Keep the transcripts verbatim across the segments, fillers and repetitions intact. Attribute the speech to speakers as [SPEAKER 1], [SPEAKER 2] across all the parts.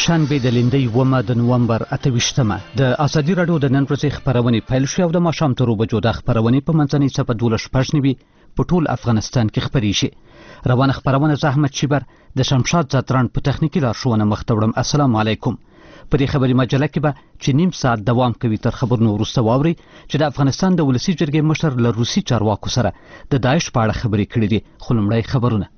[SPEAKER 1] شنبه د لیندۍ اوومه د نومبر اته ویشتمه د ازادي راډیو د نن ورځې خپرونې پیل شوې او د ماښام تر اووه بجو د خپرونې په منځنۍ څپه دولس شپږ نوي په ټول افغانستان کې خپریږي. روانه خپرونه زه احمد شیبر د شمشاد زاتران په تخنیکي لارښوونه مخ ته وړم. السلام علیکم. په دې خبري مجله کې به چې نیم ساعت دوام کوي تر خبرونو وروسته واورئ چې د افغانستان د ولسي جرګې مشر له روسي چارواکو سره د داعش په اړه خبرې کړې دي. خو لومړی خبرونه.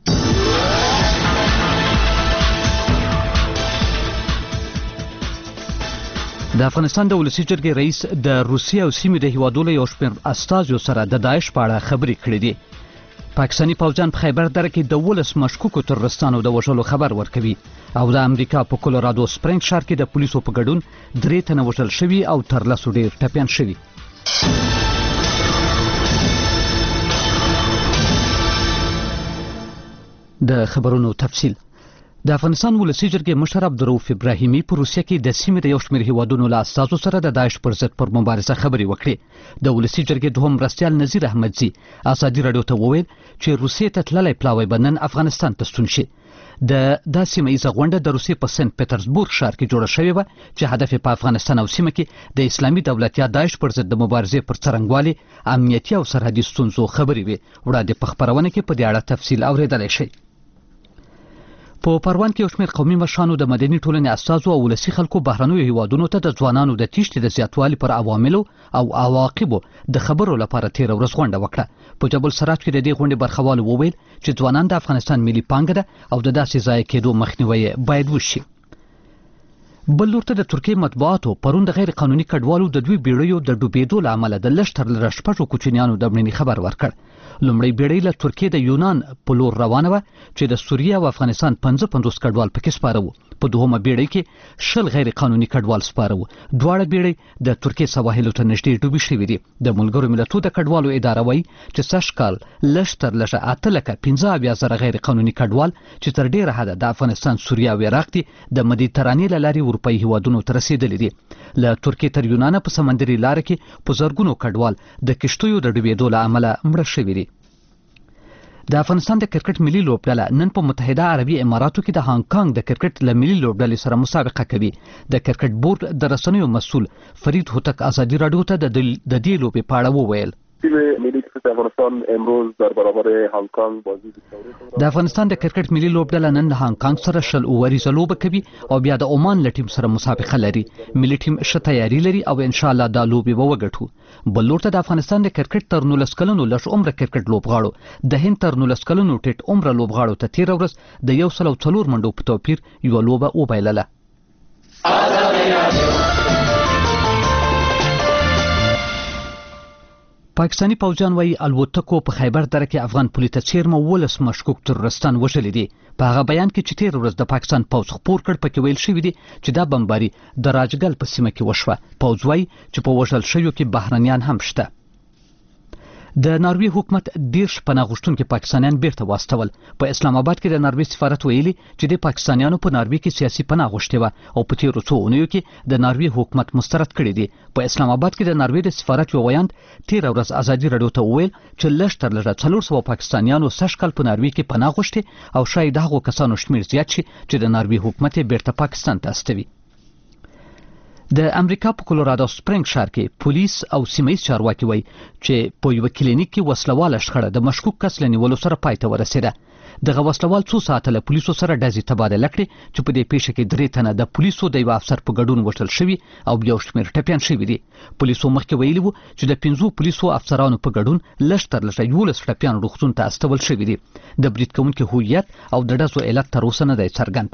[SPEAKER 1] د افغانستان د ولسي جرګې رئیس د روسیې او سیمې د هیوادونو یو شمېر استازو سره د داعش په اړه خبرې کړې دي. پاکستاني پوځیان په خیبر دره کې د ولس مشکوکو ترورستانو د وژلو خبر ورکوي او د امریکا په کولورادو سپرینګ ښار کې د پولیسو په ګډون درې تنه وژل شوي او تر لسو ډېر ټپیان شوي. د خبرونو تفصیل. د افغانستان ولسي جرګې مشر عبدالرؤف ابراهیمي په روسیه کې د سیمې د یو شمېر هیوادونو له استازو سره د داعش پر ضد پر مبارزه خبرې وکړې. د ولسي جرګې دوهم مرستیال نذیر احمدزي ازادي راډیو ته وویل چې روسیې ته تللی پلاوی به نن افغانستان ته ستون شي. د دا سیمه ایزه غونډه د روسیې په سنت پټرزبورګ ښار کې جوړه شوې وه چې هدف یې په افغانستان او سیمه کې د اسلامي دولت یا داعش پر ضد د مبارزې پر څرنګوالي، امنیتي او سرحدي ستونزو خبرې وې. وړاندې په خپرونه کې په دې اړه تفصیل اورېدلی شئ. په پروان کې یو شمېر قومي مشرانو د مدني ټولنې استازو او ولسي خلکو بهرنیو هیوادونو ته د ځوانانو د تیښتې د زیاتوالي پر عواملو او عواقبو د خبرو لپاره تېره ورځ غونډه وکړه. په جبل سراج کې د دې غونډې برخوالو وویل چې ځوانان د افغانستان ملي پانګه ده او د داسې ضایع کېدو مخنیوی باید وشي. بل لور ته د ترکیې مطبوعاتو پرون د غیر قانوني کډوالو د دوی بیړیو د ډوبېدو له امله د لږ تر لږه شپږو کوچنیانو د مړینې خبر ورکړ. لومړی بیړۍ له ترکیې د یونان په لور روانه وه چې د سوریې او افغانستان پنځه پنځوس کډوال پکې سپاره وو. په دوهمه بیړۍ کې شل غیر قانوني کډوال سپاره وو. دواړه بیړۍ د ترکیې سواحلو ته نږدې ډوبې شوي دي. د ملګرو ملتونو د کډوالو اداره وایي چې سږ کال لږ تر لږه اته لکه پنځه اویا زره غیر قانوني کډوال چې تر ډېره حده د افغانستان، سوریه او عراق دي د مدیترانې له لارې اروپایي هیوادونو ته رسېدلي دي. له ترکیې تر یونانه په سمندري لاره کې په زرګونو کډوال د کشتیو د ډوبېدو له امله مړه شوي دي. د افغانستان د کرکټ ملي لوبډله نن په متحده عربي اماراتو کې د هانګ کانګ د کرکټ له ملي لوبډلې سره مسابقه کوي. د کرکټ بورډ د رسنیو مسؤل فرید هوتک ازادي راډیو ته د دې لوبې په اړه وویل.
[SPEAKER 2] تیم ملی کرکټ افغانستان امروز در برابر هانگ کانگ بازی
[SPEAKER 1] د افغانستان د کرکټ ملي لوبډله نن هانګ کانګ سره شل اووریزه لوبه کوي او بیا د عمان له ټیم سره مسابقه لري. ملي ټیم ښه تیاري لري او ان شاء الله دا لوبې به وګټو. بل لور ته د افغانستان د کرکټ تر نولس کلنو لږ عمره کرکټ لوبغاړو د هند تر نولس کلنو ټیټ عمره لوبغاړو ته تېره ورځ د یو سل او څلور منډو په توپیر یوه لوبه وبایلله. پاکستاني پوځیان وايي الوتکو په خیبر دره کې افغان پولي ته څیرمه ولس مشکوک ترورستان وژلي دي. په هغه بیان کې چې تېره ورځ د پاکستان پوځ خپور کړ پکې ویل شوي دي چې دا بمباري د راجګل په سیمه کې وشوه. پوځ وايي چې په وژل شویو کې بهرنیان هم شته. د ناروې حکومت دېرش پناه غوښتونکي پاکستانیان بیرته واستول. په اسلام آباد کې د ناروې سفارت ویلي چې د پاکستانیانو په ناروې کې سیاسي پناه غوښتې وه او په تېرو څو اونیو کې د ناروې حکومت مسترد کړي دي. په اسلام آباد کې د ناروې د سفارت یو ویاند تېره ورځ ازادي راډیو ته وویل چې لږ تر لږه څلور سوه پاکستانیانو سږ کال په ناروې کې پناه غوښتې او شاید د هغو کسانو شمېر زیات شي چې د ناروې حکومت یې بیرته پاکستان ته استوي. د امریکا په کولورادو سپرینګ ښار کې پولیس او سیمه ییز چارواکي وایي چې په یوه کلینیک کې وسلواله شخړه د مشکوک کس له نیولو سره پای ته ورسېده. دغه وسلوال څو ساعته له پولیسو سره ډزې تبادله کړې چې په دې پیښه کې درې تنه د پولیسو د یوه افسر په ګډون وژل شوي او یو شمېر ټپیان شوي دي. پولیسو مخکې ویلي وو چې د پنځو پولیسو افسرانو په ګډون لږ تر لږه یولس ټپیان روغتون ته استول شوي دي. د برید کوونکي هویت او د ډزو علت تر اوسه نه دی څرګند.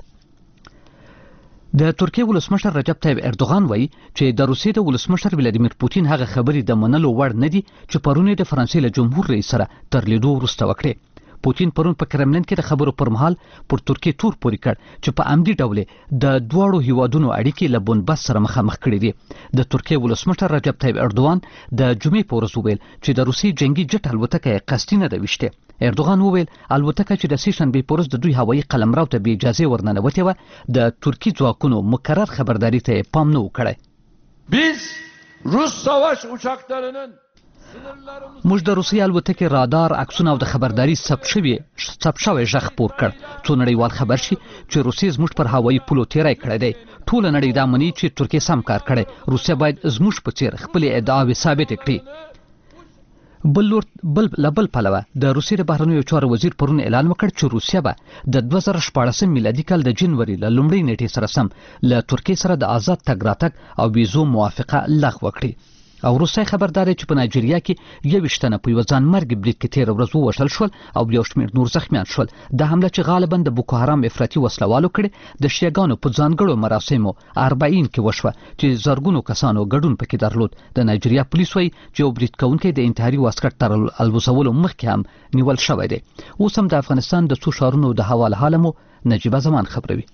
[SPEAKER 1] د ترکیې ولسمشر رجب طیب اردوغان وایي چې د روسیې د ولسمشر ولادیمیر پوتین هغه خبرې د منلو وړ نه دي چې پرون یې د فرانسې له جمهور رئیس سره تر لیدو وروسته وکړې. پوتین پرون په کرملین کې د خبرو پر مهال پر ترکیې تور پورې کړ چې په عمدي ډول د دواړو هیوادونو اړیکې له بنبست سره مخامخ کړي دي. د ترکیې ولسمشر رجب طیب اردوغان د جمعې په ورځ وویل چې د روسیې جنگي جټ الوتکه یې قصدي نه ده ویشتې. اردوغان وویل الوتکه چې د سې شنبې په ورځ د دوی هوایي قلمرو ته بې اجازې ورننوتې وه د ترکي ځواکونو مکرر خبرداري ته یې پام نه و کړی.
[SPEAKER 3] Biz Rus savaş uçaklarının
[SPEAKER 1] موږ د روسي الوتکې رادار عکسونه او د خبرداري ثبت شوي ثبت شوی غږ خپور کړ څو نړیوال خبر شي چې روسي زموږ پر هوایي پولو تیری کړی دی. ټوله نړۍ دا مني چې ترکیه سم کار کړی. روسیه باید زموږ په څیر خپلې ادعاوې ثابتې کړي. بل لور بل لبل پلوه د روسیې د بهرنیو چارو وزیر پرون اعلان وکړ چې روسیه به د دوه زره شپاړسم میلادي کال د جنوري له لومړۍ نیټې سره سم له ترکیې سره د آزاد تګ راتګ او ویزو موافقه لغوه کړي. او روسي خبردار چې په نایجیریا کې یوویشت تنه په یو ځانمرګ برید کې تیر ورځ ووژل شول او یو شمېر نور زخمیان شول. د حمله چې غالبا د بوکو حرام افراطي وسلوالو کړي د شیعاګانو په ځانګړو مراسمو اربعین کې وشوه چې زرګونو کسانو ګډون پکې درلود. د نایجیریا پولیس وایي چې یو برید کوونکی د انتحاري واسکټ تر الوزولو مخکې هم نیول شوی دی. اوس هم د افغانستان د څو ښارونو د هوا له حاله مو نجیبه زمان خبروي.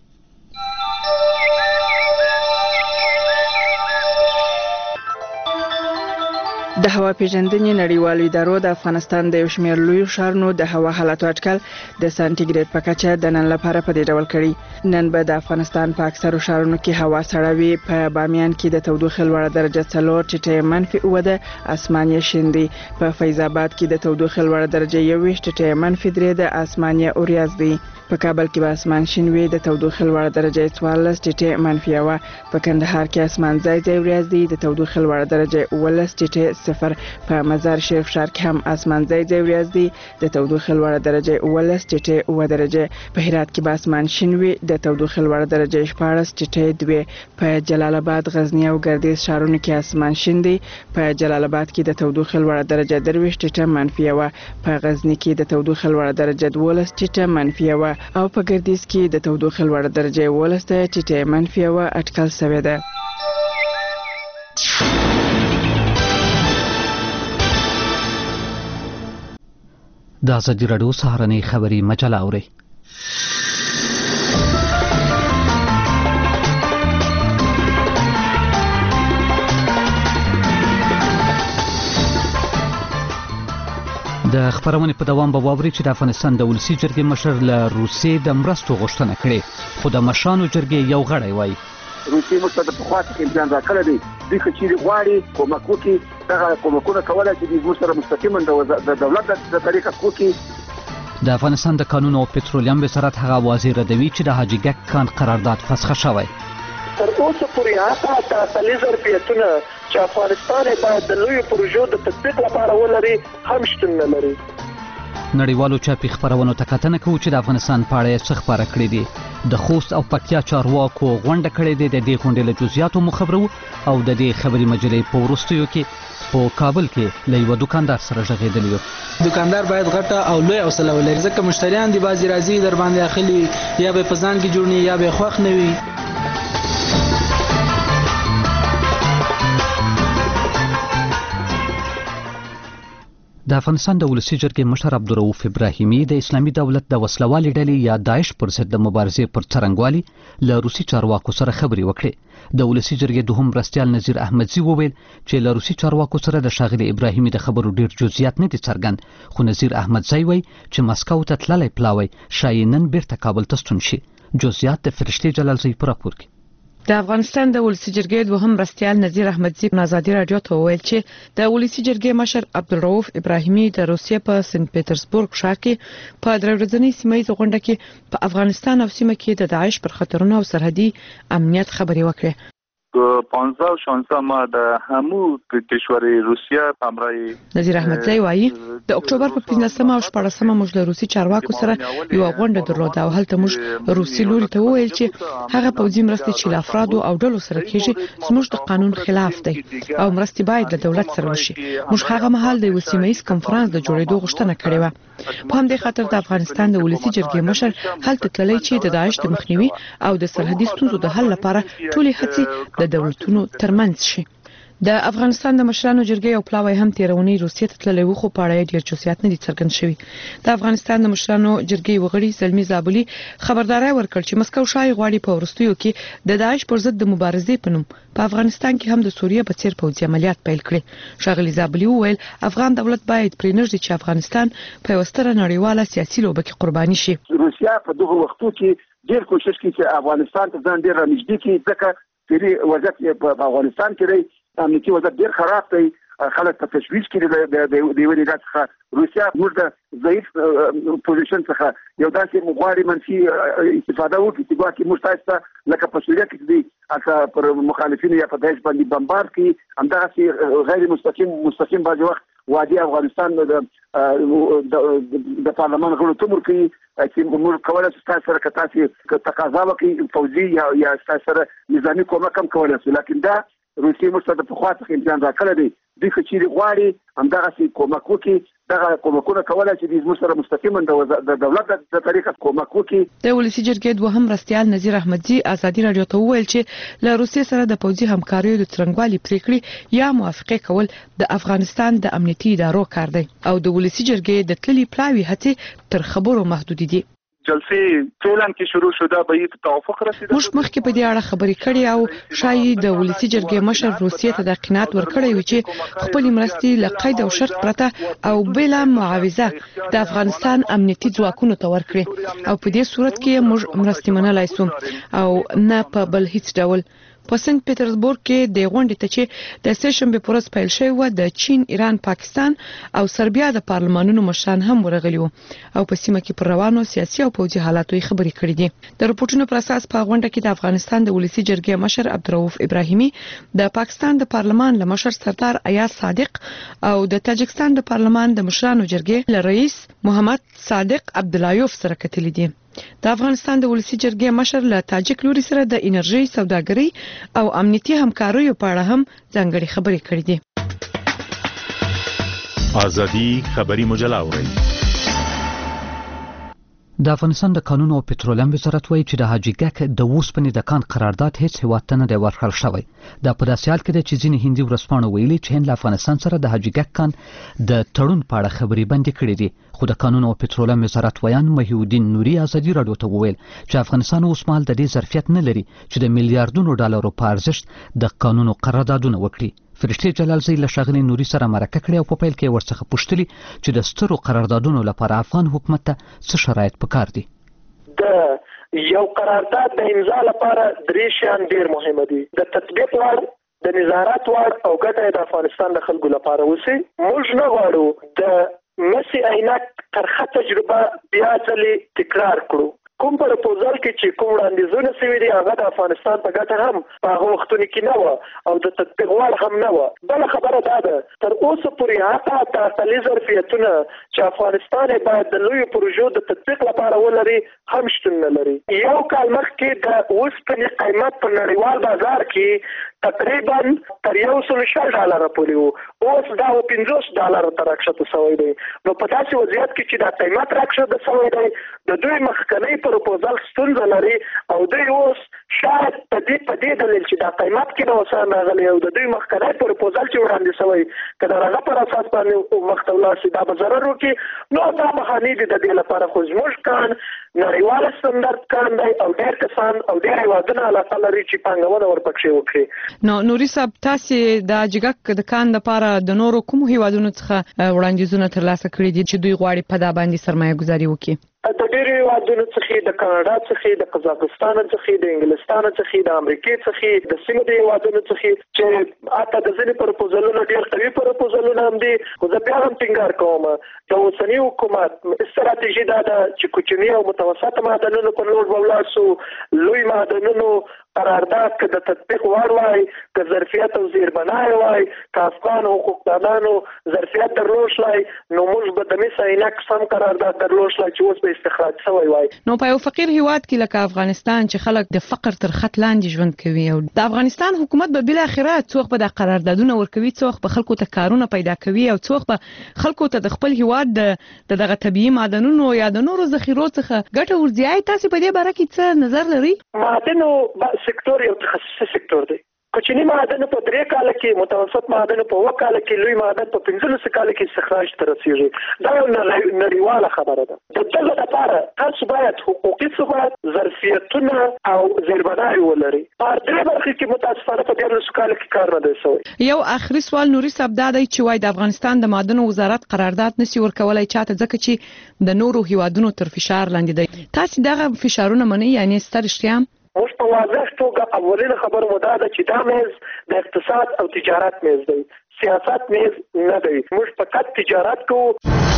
[SPEAKER 3] د هوا پیژندنې نړیوالو ادارو د افغانستان د یو شمېر لویو ښارونو د هوا حالاتو اټکل د سانتیګریډ په کچه د نن لپاره په دې ډول کړي. نن به د افغانستان په اکثرو ښارونو کې هوا سړه وي. په بامیان کې د تودوخې لوړه درجه څلور ټیټه منفي اووه ده، اسمان یې شین دی. په فیض آباد کې د تودوخې لوړه درجه یوویشت ټیټه منفي درې ده، اسمان یې اوریاز دی. په کابل کې به اسمان شین وي، د تودوخې لوړه درجه څوارلس ټیټه منفي اوه. په کندهار کې اسمان ځای ځای وریاز دی، د تودوخې لوړه درجه اوولس ټیټه صفر. په مزار شریف ښار کې هم اسمان ځای ځای وریاز دی، د تودوخې لوړه درجه اوولس ټیټه اوه درجه. په هرات کې به اسمان شین وي، د تودوخې لوړه درجه شپاړس ټیټه دوه. په جلال آباد، غزنی او ګردیز ښارونو کې اسمان شین دی. په جلال آباد کې د تودوخې لوړه درجه درویشت ټیټه منفي اوه. په غزنی کې د تودوخې لوړه درجه دولس ټیټه منفي اوه او په ګردیز کې د تودوخې لوړه درجه اوولس ټیټه منفي اوه اټکل شوې ده.
[SPEAKER 1] د ازادي راډیو سهارنۍ خبري مجله اورئ. د خبرونې په دوام به واوري چې د افغانستان د ولسي جرګې مشر له روسیې د مرستو غوښتنه کړې، خو د مشرانو جرګې یو غړی وایي
[SPEAKER 2] روسي موږ ته د پخوا څخه امکان راکړی دی، دوی که چیرې غواړي کومک وکړي دغه کومکونه کولی چې دوی موږ سره مستقیما د دولت د طریقه وکړي.
[SPEAKER 1] د افغانستان د کانونو او پټرولیم وزارت هغه واضح ردوي چې د حاجي ګک کان قرارداد فسخه شوی.
[SPEAKER 4] تر اوسه پورې هغه تاسو ظرفیتونه چې افغانستان باید د لویو پروژو د تطبیق لپاره ولري هم شتون نه لري.
[SPEAKER 1] نړیوالو چاپي خبرونو ته کتنه کوو چې د افغانستان په اړه څه خبره کړې دي. د خوست او پکتیا چارواکو غونډه کړې ده. د دې غونډې له جزئیاتو مو خبرو او د دې خبري مجلې په وروستیو کې په کابل کې له یو دکاندار سره ژغېدلی یو.
[SPEAKER 5] دکاندار باید غټه او لوی حوصله ولري، ځکه مشتریان دی بازي راځي در باندې اخلي، یا به په ځان کې جوړني یا به خوښ نه وي. د افغانستان د ولسي جرګې مشر عبدالرؤف ابراهیمي د اسلامي دولت د وسلوالې ډلې یا داعش پر ضد د مبارزې پر څرنګوالي له روسي چارواکو سره خبرې وکړې. د ولسي جرګې دوهم مرستیال نظیر احمدزي وویل چې له روسي چارواکو سره د ښاغلي ابراهیمي د خبرو ډیر جزئیات نه دي څرګند، خو نظیر احمدزي وایي چې مسکو ته تللی پلاوی شایي نن بیرته کابل ته ستون شي. جزئیات د فرشتي جلالزی په راپور کې.
[SPEAKER 3] د افغانستان د ولسي جرګې دوهم مرستیال نظیر احمدزي په ازادي راډیو ته وویل چې د ولسي جرګې مشر عبدالرؤف ابراهیمي د روسیې په سنت پیټرزبورګ ښار کې په درې ورځنۍ سیمه ییزه غونډه کې په افغانستان او سیمه کې د داعش پر خطرونو او سرحدي امنیت خبرې وکړې.
[SPEAKER 6] پانزده و شانزده ماه د همو کشور روسیه همراهی
[SPEAKER 3] نظیر احمدزي وایي د اکتوبر په پنځلسمه او شپاړسمه موږ له روسي چارواکو سره یو غونډه درلوده او هلته موږ روسي لوري ته وویل چې هغه پوځي مرستې چې له افرادو او ډلو سره کېږي زموږ د قانون خلاف دی او مرستې باید له دولت سره وشي. موږ هغه مهال د یو سیمه ییز کنفرانس د جوړېدو غوښتنه کړې وه. په همدې خاطر د افغانستان د ولسي جرګې مشر هلته تللی چې د داعش د مخنیوي او د سرحدي ستونزو د حل لپاره ټولې هڅې د دولتونو ترمنځ شي. د افغانستان د مشرانو جرګې او پلاوی هم تیرونی روسیې ته تللی و، خو په اړه ډیر جزئیات نه دي څرګند شوي. د افغانستان د مشرانو جرګې وغړي زلمی زابلي خبرداري ورکړ چې مسکو شای غواړي په ورستیو کې د داعش پر ضد د مبارزې په نوم په افغانستان کې هم د سوریه په څیر پوځي عملیات پیل کړي. شاغلي زابلي وویل افغان دولت باید پرېنږدي چې افغانستان په یو ستره نړیواله سیاسي لوبه کې قرباني شي.
[SPEAKER 2] روسیا په دغه وختو کې ډیر کوشش کوي چې افغانستان ته ځان ډیر رانږدې کړي، ځکه چې وضعیت په افغانستان کې دی امنیتي وضعیت ډیر خراب دی خلک په تشویش کې د د یو لګات څخه روسیا موږ د ضعیف پوزیشن څخه یو داسې مغواړي منفي استفاده وکړي چې ګواکې موږ تاسو لکه په سوریه کې دي اکه پر مخالفینو یا په داعش باندې بمبار کړي همدغه غیر مستقیم مستقیم بعض وخت وادي افغانستان د د پارلمان غړو تمر کوي چې موږ کولای شو تاسو سره کتاسي تقاضا وکړي فوزي یا یا تاسو سره نظامی کومک هم کولای شو لکه دا روسي مستند په خاطر کې امتحان راکړی دی د خچيري غواړي همدغه سي کومک وکړي دا کومکونه کولای شي د موږ سره مستقیما د دولت د طریقه کومک وکړي
[SPEAKER 3] د ولسی جرګې دوهم رستيال نذیر احمدزي ازادي رادیو ته وویل چې له روسي سره د پوځي همکاریو د څرنګوالي پریکړې یا موافقه کول د افغانستان د امنیتي ادارو کار دی او د ولسی جرګې د تللی پلاوی هڅه تر خبرو محدود دي.
[SPEAKER 6] جلسې فعلا کې شروع شوه به توافق رسیدل.
[SPEAKER 3] موږ مخکې په دې اړه خبرې کړې او شاید د ولسی جرګې مشر روسیې ته د قناعت ورکړی و چې خپل مرستې له قید او شرط پرته او بلا معاوضه د افغانستان امنیتي ځواکونو ته ورکړي او په دې صورت کې موږ مرستې منلای شو او نه په بل هیڅ ډول. په سنت پیټرزبورګ کې د غونډې ته چې د سشنبه پورز پیل شوی و د چین، ایران، پاکستان او سربیا د پارلمانونو مشران هم ورغلي وو او په سیمه کې پر روانو سیاسي او پوځي حالاتو خبرې کړې دي. د رپورټونو پر اساس په غونډه کې د افغانستان د ولسی جرګې مشر عبدالرؤف ابراهیمي، د پاکستان د پارلمان له مشر سردار ایاز صادق او د تاجکستان د پارلمان د مشرانو جرګې له رئیس محمد صادق عبدالایوف سره کتلې دي. د افغانستان د ولسی جرګې مشر له تاجک لوري سره د انرژي، سوداګرۍ او امنیتي همکاریو په اړه هم ځانګړي خبرې کړې دي.
[SPEAKER 7] ازادي خبري مجله اوري.
[SPEAKER 1] د افغانستان د قانون او پټرولیم وزارت وایي چې د حاجي ګک د اوسپنې د کان قرارداد هیڅ هیواد ته نه دی ورکړل شوی. دا په داسې حال کې ده چې ځینې هندي ورځپاڼو ویلي چې هند له افغانستان سره د حاجي ګک کان د تړون په اړه خبرې بندي کړې دي. خو د قانون او پټرولیم وزارت ویان محیودین نوري ازادي رادیو ته وویل چې افغانستان اوس مهال د دې ظرفیت نه لري چې د میلیارډونو ډالرو په ارزښت د قانون قراردادونه وکړي. فرشتي جلالزی له شاغلي نوري سره مرکه کړې او په پیل کې ورڅخه پوښتلي چې د سترو قراردادونو لپاره افغان حکومت ته څه شرایط پکار دي.
[SPEAKER 4] د یو قرارداد د امضا لپاره درې شیان ډیر مهم دي. د تطبیق وړ، د نظارت وړ او ګټه د افغانستان د خلکو لپاره وسی. موږ نه غواړو د مسی عینک ترخه تجربه بیا ځلې تکرار کړو. کوم پروپوزل کې چې کوم وړاندیزونه شوي دي هغه د افغانستان په ګټه هم په هغه وختونو کې نه و او د تطبیق وړ هم نه و. بله خبره دا ده تر اوسه پورې هغه تعطیلي ظرفیتونه چې افغانستان باید د لویو پروژو د تطبیق لپاره ولري هم شتون نه لري. یو کال مخکې د اوسپنې قیمت په نړیوال بازار کې تقریبا تر یو سل شل ډالره پورې و، اوس دا و پنځوس ډالرو ته راکښته شوی دی. نو په داسې وضعیت کې چې دا قیمت راکښته شوی دی د دوی مخکنی پروپوزل ستونزه لري او دوی اوس شاید په دې په دې دلیل چې دا قیمت کې نوسان راغلی او د دوی مخکنی پروپوزل چې وړاندې شوی که د هغه پر اساس باندې مخته ولاړ شي دا به ضرر وکړي. نو دا بهانې دي د دې لپاره. خو زموږ کان نړیوال ستندرد کان دی او ډېر کسان او ډېر هیوادونه علاقه لري چې پانګونه ورپکښې وکړي.
[SPEAKER 3] نو نوري صاحب تاسې د جګک د کان لپاره د نورو کومو هیوادونو څخه وړاندیزونه ترلاسه کړي دي چې دوی غواړي په دا باندې سرمایه گذاري وکړي؟
[SPEAKER 4] د ډېرو هیوادونو څخه د کاناډا څخه د قزاقستان څخه د انګلستان څخه د امریکا څخه د سیمې د هیوادونو څخه چې اته د ځینې پروپوزلونو ډېر قوي پروپوزلونه هم دي. خو زه بیا هم ټینګار کوم د اوسني حکومت استراتیژي دا ده چې کوچني او متوسط معدنونو پر لور به ولاړ شو. لوی معدنونو قرارداد که د تطبیق وړ وای، که ظرفیت او زیربنای وای، که افغان حقوقدانانو ظرفیت درلود شلای نو موږ به د مس عینک سم قرارداد درلود شلای چې اوس به استخراج شوی وای.
[SPEAKER 3] نو په یو فقیر هیواد کې لکه افغانستان چې خلک د فقر تر خط لاندې ژوند کوي او د افغانستان حکومت به بل اخره څوک به د قراردادونه ورکوي، څوک به خلکو ته کارونه پیدا کوي او څوک به خلکو ته د خپل هیواد د دغه طبيعي معدنونو یا د نورو ذخیرو څخه ګټه ورځي. تاسو په دې باره کې څه نظر لري؟
[SPEAKER 4] معدنو سکتور یو تخصصي سکتور دی. کوچني معدن په درې کال کې، متوسط معدن په اوه کال کې، لوی معدن په پنځلس کال کې استخراج ته رسیږي. دا یو نړیواله خبره ده. د دغه لپاره تاسو باید حقوقي ثبات، ظرفیتونه او زیربنای ولري. په دې برخه کې متاسفانه په دیارلس کال کې کار نه دی شوی.
[SPEAKER 3] یو آخري سوال نوري صاحب دا دی چې وای د افغانستان د معدنو وزارت قرارداد نسی ورکولای چاته ځکه چې د نورو هیوادونو تر فشار لاندې دی. تاسو دغه فشارونه منئ یعنی ستر شتيام؟
[SPEAKER 4] موږ په واضح توګه اولینه خبره مو دا ده چې دا میز د اقتصاد او تجارت میز دی. سیاست نیز نه دی. موږ فقط تجارت کوو.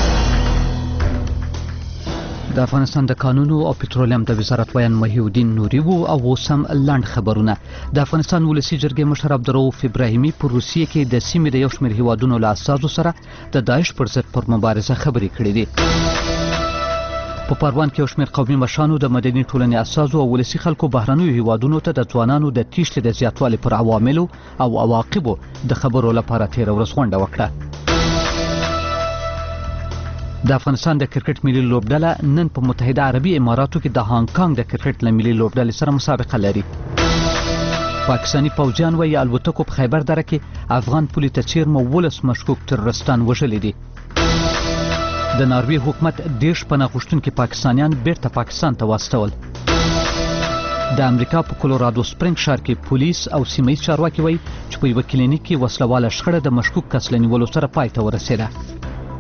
[SPEAKER 1] د افغانستان د کانونو او پټرولیم د وزارت ویان محی الدین نوري وو او اوس هم لاند خبرونه. د افغانستان ولسی جرګې مشر عبدالرؤف ابراهیمي په روسیې کې د سیمې د یو شمېر هیوادونو له استازو سره د داعش پر ضد پر مبارزه خبرې کړې دي. په پروان کې یو شمېر قومي مشرانو د مدني ټولنې استازو او ولسی خلکو بهرنیو هیوادونو ته د ځوانانو د تیښتې د زیاتوالي پر عواملو او عواقبو د خبرو لپاره تېره ورځ غونډه وکړه. د افغانستان د کرکټ ملي لوبډله نن په متحده عربي اماراتو کې د هانګ کانګ د کرکټ له ملي لوبډلې سره مسابقه لري. پاکستاني پوځیان وايي الوتکو په خیبر دره کې افغان پولي ته څیرمه ولس مشکوک ترورستان وژلي دي. د ناروې حکومت دیرش پناه غوښتونکي پاکستانیان بیرته پاکستان ته واستول. د امریکا په کولورادو سپرینګ ښار کې پولیس او سیمه ییز چارواکي وايي چې په یوه کلینیک کې وسله واله شخړه د مشکوک کس له نیولو سره پای ته ورسېده.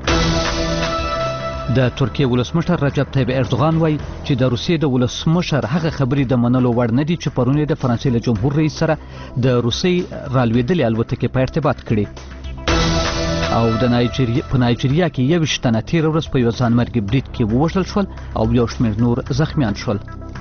[SPEAKER 1] د ترکیې ولسمشر رجب طیب اردوغان وایي چې د روسیې د ولسمشر هغه خبرې د منلو وړ نه دي چې پرون یې د فرانسې له جمهور رئیس سره د روسیې رالوېدلې الوتکې په ارتباط کړي. او د نایجیریا په نایجیریا کې یوویشت تنه تېره ورځ په یوه ځانمرګي برید کې ووژل شول او یو شمېر نور زخمیان شول.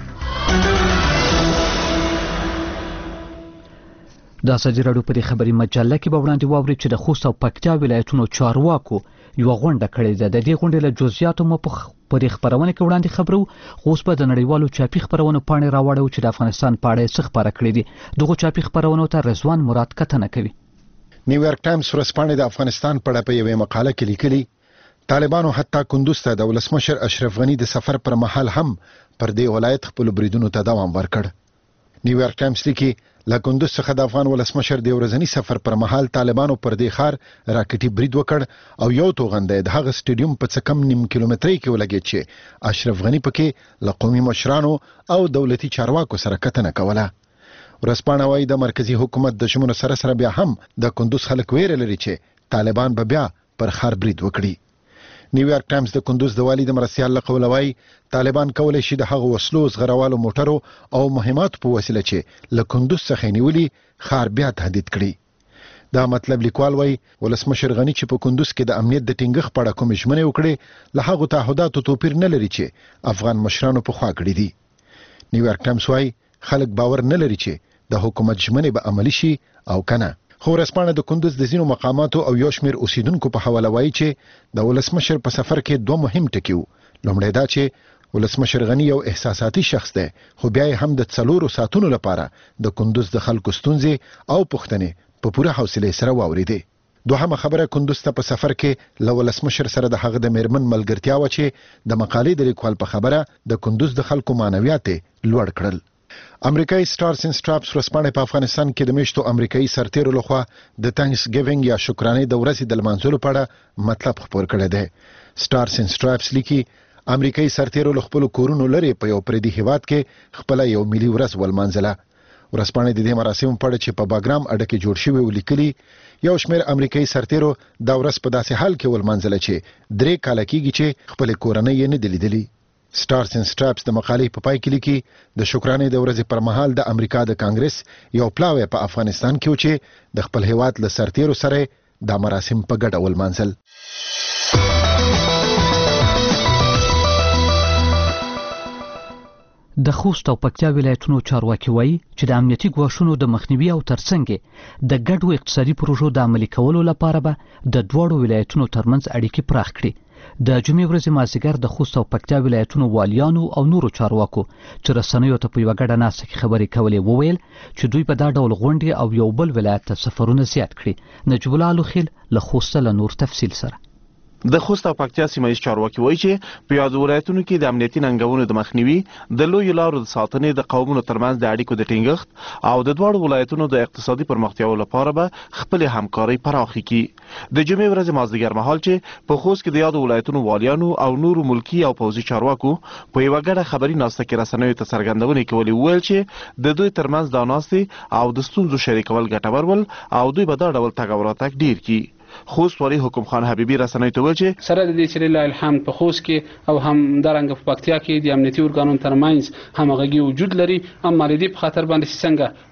[SPEAKER 1] د ازادي راډیو په دې خبري مجله کې به وړاندې واورئ چې د خوست او پکتیا ولایتونو چارواکو یوه غونډه کړې ده. د دې غونډې له جزئیاتو مو په دې خپرونه کې وړاندې خبرو. خو اوس به د نړیوالو چاپي خپرونو پاڼې راوړو چې د افغانستان په اړه یې څه خپاره کړي دي. دغو چاپي خپرونو ته رضوان مراد کتنه کوي.
[SPEAKER 8] نیویارک ټایمز ورځپاڼې د افغانستان په اړه په یوې مقاله کې لیکلي طالبانو حتی کندوز ته د ولسمشر اشرف غني د سفر پر مهال هم پر دې ولایت خپل بریدونو ته دوام ورکړ. نیویارک ټایمز لیکي له کندوز څخه د افغان ولسمشر د ورځني سفر پر مهال طالبانو پر دې ښار راکټي برید وکړ او یو توغنده د هغه سټیډیوم په څه کم نیم کیلومترۍ کې ولګېد چې اشرف غني پکې له قومي مشرانو او دولتي چارواکو سره کتنه کوله. ورځپاڼه وايي د مرکزی حکومت د ژمنو سره سره بیا هم د کندوز خلک ویره لري چې طالبان به بیا پر ښار برید وکړي. نیویارک ټایمز د کندوز د والي د مرستیال له قوله وايي طالبان کولی شي د هغو وسلو زغروالو موټرو او مهماتو په وسیله چې له کندوز څخه نیولي ښار بیا تهدید کړي. دا مطلب لیکوال وايي ولسمشر غني چې په کندوز کې د امنیت د ټینګښت په اړه کومې ژمنې وکړې له هغو تعهداتو توپیر نه لري چې افغان مشرانو پخوا کړي دي. نیویارک ټایمز وايي خلک باور نه لري چې د حکومت ژمنې به عملي شي او کنه. خو ورځپاڼه د کندوز د ځینو مقاماتو او یو شمېر اوسیدونکو په حواله وايي چې د ولسمشر په سفر کې دوه مهم ټکي وو. لومړی دا چې ولسمشر غني یو احساساتي شخص دی خو بیا هم د څلورو ساعتونو لپاره د کندوز د خلکو ستونزې او پوښتنې په پوره حوصله سره واورېدې. دوهمه خبره کندوز ته په سفر کې له ولسمشر سره د هغه د میرمن ملګرتیا و چې د مقالې د لیکوال په خبره د کندوز د خلکو معنویات لوړ کړل. امریکایي سټارز اینډ سټراپس ورځپاڼه په افغانستان کې د میاشتو امریکایي سرتیرو لخوا د تانکس ګیوینګ یا شکرانې د ورځې د لمانځلو په اړه مطلب خپور کړی دی. سټارز اینډ سټراپس لیکي امریکایي سرتیرو له خپلو کورونو لرې په یو پردي هیواد کې خپله یو ملي ورځ ولمانځله. ورځپاڼې د دې مراسمو په اړه چې په باګرام اډه کې جوړ شوي و لیکلي یو شمېر امریکایي سرتیرو دا ورځ په داسې حال کې ولمانځله چې درې کاله کېږي چې خپلې کورنۍ یې نه دي لیدلي. سټارز اینډ سټراپس د مقالې په پای کې لیکي د شکرانې د ورځې پر مهال د امریکا د کانګرس یو پلاوی په افغانستان کې و چې د خپل هیواد له سرتیرو سره دا مراسم په ګډه ولمانځل.
[SPEAKER 1] د خوست او پکتیا ولایتونو چارواکي وایي چې د امنیتي ګواښونو د مخنیوي او ترڅنګ د ګډو اقتصادي پروژو د عملي کولو لپاره به د دواړو ولایتونو ترمنځ اړیکې پراخ کړي. د جمعې ورځې مازدیګر د خوست او پکتیا ولایتونو والیانو او نورو چارواکو چې رسنیو ته په یوه ګډه ناسته کې خبرې کولې وویل چې دوی په دا ډول غونډې او یو بل ولایت ته سفرونه زیات کړي. نجیب الله الوخیل له خوسته له نور تفصیل سره.
[SPEAKER 9] د خوست او پکتیا سیمه ییز چارواکي وایي چې په یادو ولایتونو کې د امنیتي ننګونو د مخنیوي د لویو لارو د ساتنې د قومونو ترمنځ د اړیکو د ټینګښت او د دواړو ولایتونو د اقتصادي پرمختیاو لپاره به خپلې همکارۍ پراخې کړي. د جمعې ورځې مازدیګر مهال چې په خوست کې د یادو ولایتونو والیانو او نورو ملکي او پوځي چارواکو په یوه ګډه خبري ناسته کې رسنیو ته څرګندونې کولې وویل چې د دوی ترمنځ دا ناستې او د ستونزو شریکول ګټور ول او دوی به دا ډول تګ او راتګ ډیر کړي. خوست والی حکم خان حبیبی رسنیو ته وویل چې
[SPEAKER 10] سره د دې چې لله الحمد په خوست کې او هم دارنګ په پکتیا کې د امنیتي ارګانونو ترمنځ همغږي وجود لري، اما د دې په خاطر باندې څنګه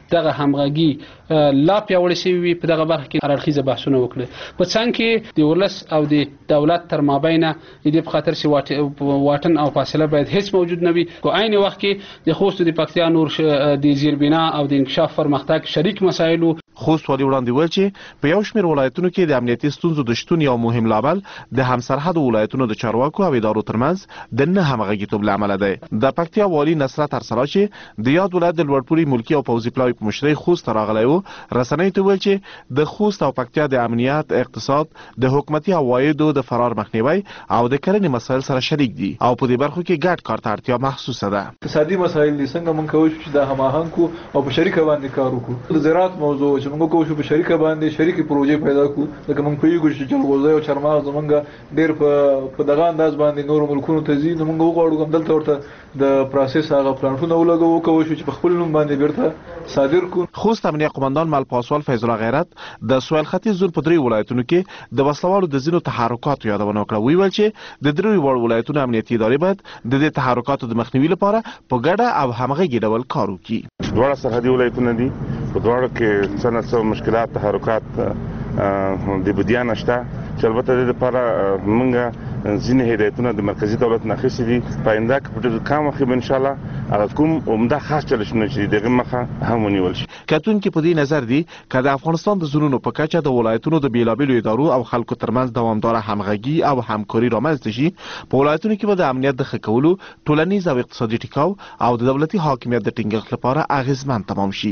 [SPEAKER 10] دغه همغږي لا پیاوړې شوې وي په دغه برخه کې هر اړخیزه بحثونه وکړي په څنګ کې د ولس او د دولت تر مابین د دې په خاطر چې واټن او فاصله باید هیڅ موجود نه وي په عین وخت کې د خوست د پکتیا نور د زیربنا او د انکشاف پرمختګ شریک مسایلو
[SPEAKER 9] خوست والي وړاندې ویل چې په یو شمېر ولایتونو کې د امنیتي ستونزو د شتون یو مهم لامل د همسرحد ولایتونو د چارواکو او ادارو ترمنځ د نه همغږیتوب له امله دی. د پکتیا والي نصرت ارسلا چې د یاد ولایت د لوړپوړي ملکي او پوځي پلاوي په مشرۍ خوست راغلی و رسنۍ ته ویل چې د خوست او پکتیا د امنیت، اقتصاد، د حکومتي عوایدو د فرار مخنیوي او د کرنې مسایل سره شریک دي او په دې برخو کې ګډ کار ته اړتیا محسوسه ده.
[SPEAKER 11] اقتصادي مسایل دي څنګه مونږ کوو چې د هماهنګ کو او په شریکه باندې کار وکړو. د زراعت موضوع چې موږ کوو په شریکه باندې شریکي پروژې پیدا کړو لکه موږ پیګو چې جلغوزي او چرماغ زمونږ ډېر په په دغه انداز باندې نور ملکونو ته ځي نو موږ وغواړو کوم دلته ورته د پروسس هغه پلانټونه ولګو کوو چې په خپل نوم باندې بیرته صادر کړو.
[SPEAKER 9] خوست امنیه قومندان مل پاسوال فیض الله غیرت د سویل ختیځ زون په درې ولایتونو کې د وسلوالو د ځینو تحرکاتو یادونه وکړه. ویل چې د درې وړ ولایتونو امنیتي ادارې باید د دې تحرکاتو د مخنیوي لپاره په ګډه او همغږي ډول کار وکړي.
[SPEAKER 12] دواړه سرحدي ولایتونه دي په دواړو کې څه نه څه مشکلات تحرکات د بدیان شته چې البته د لپاره موږ ځینې هدایتونه د مرکزی دولت نه اخیستي دي په آینده کې په ډېر کم وخت ان شاء الله هغه کوم عمده خاص چلشونه چې دغه مخه هم ونیول شي.
[SPEAKER 9] کتونکي په دې نظر دي چې د افغانستان د زونونو په کچه د ولایتونو د بیلابیلو ادارو او خلکو ترمنځ دوامداره همغږي او همکاري رامنځته شي په ولایتونو کې به د امنیت د ښه کولو، ټولنیز او اقتصادي ټیکاو او د دولتي حاکمیت د ټینګښت لپاره اغیزمن تمام شي.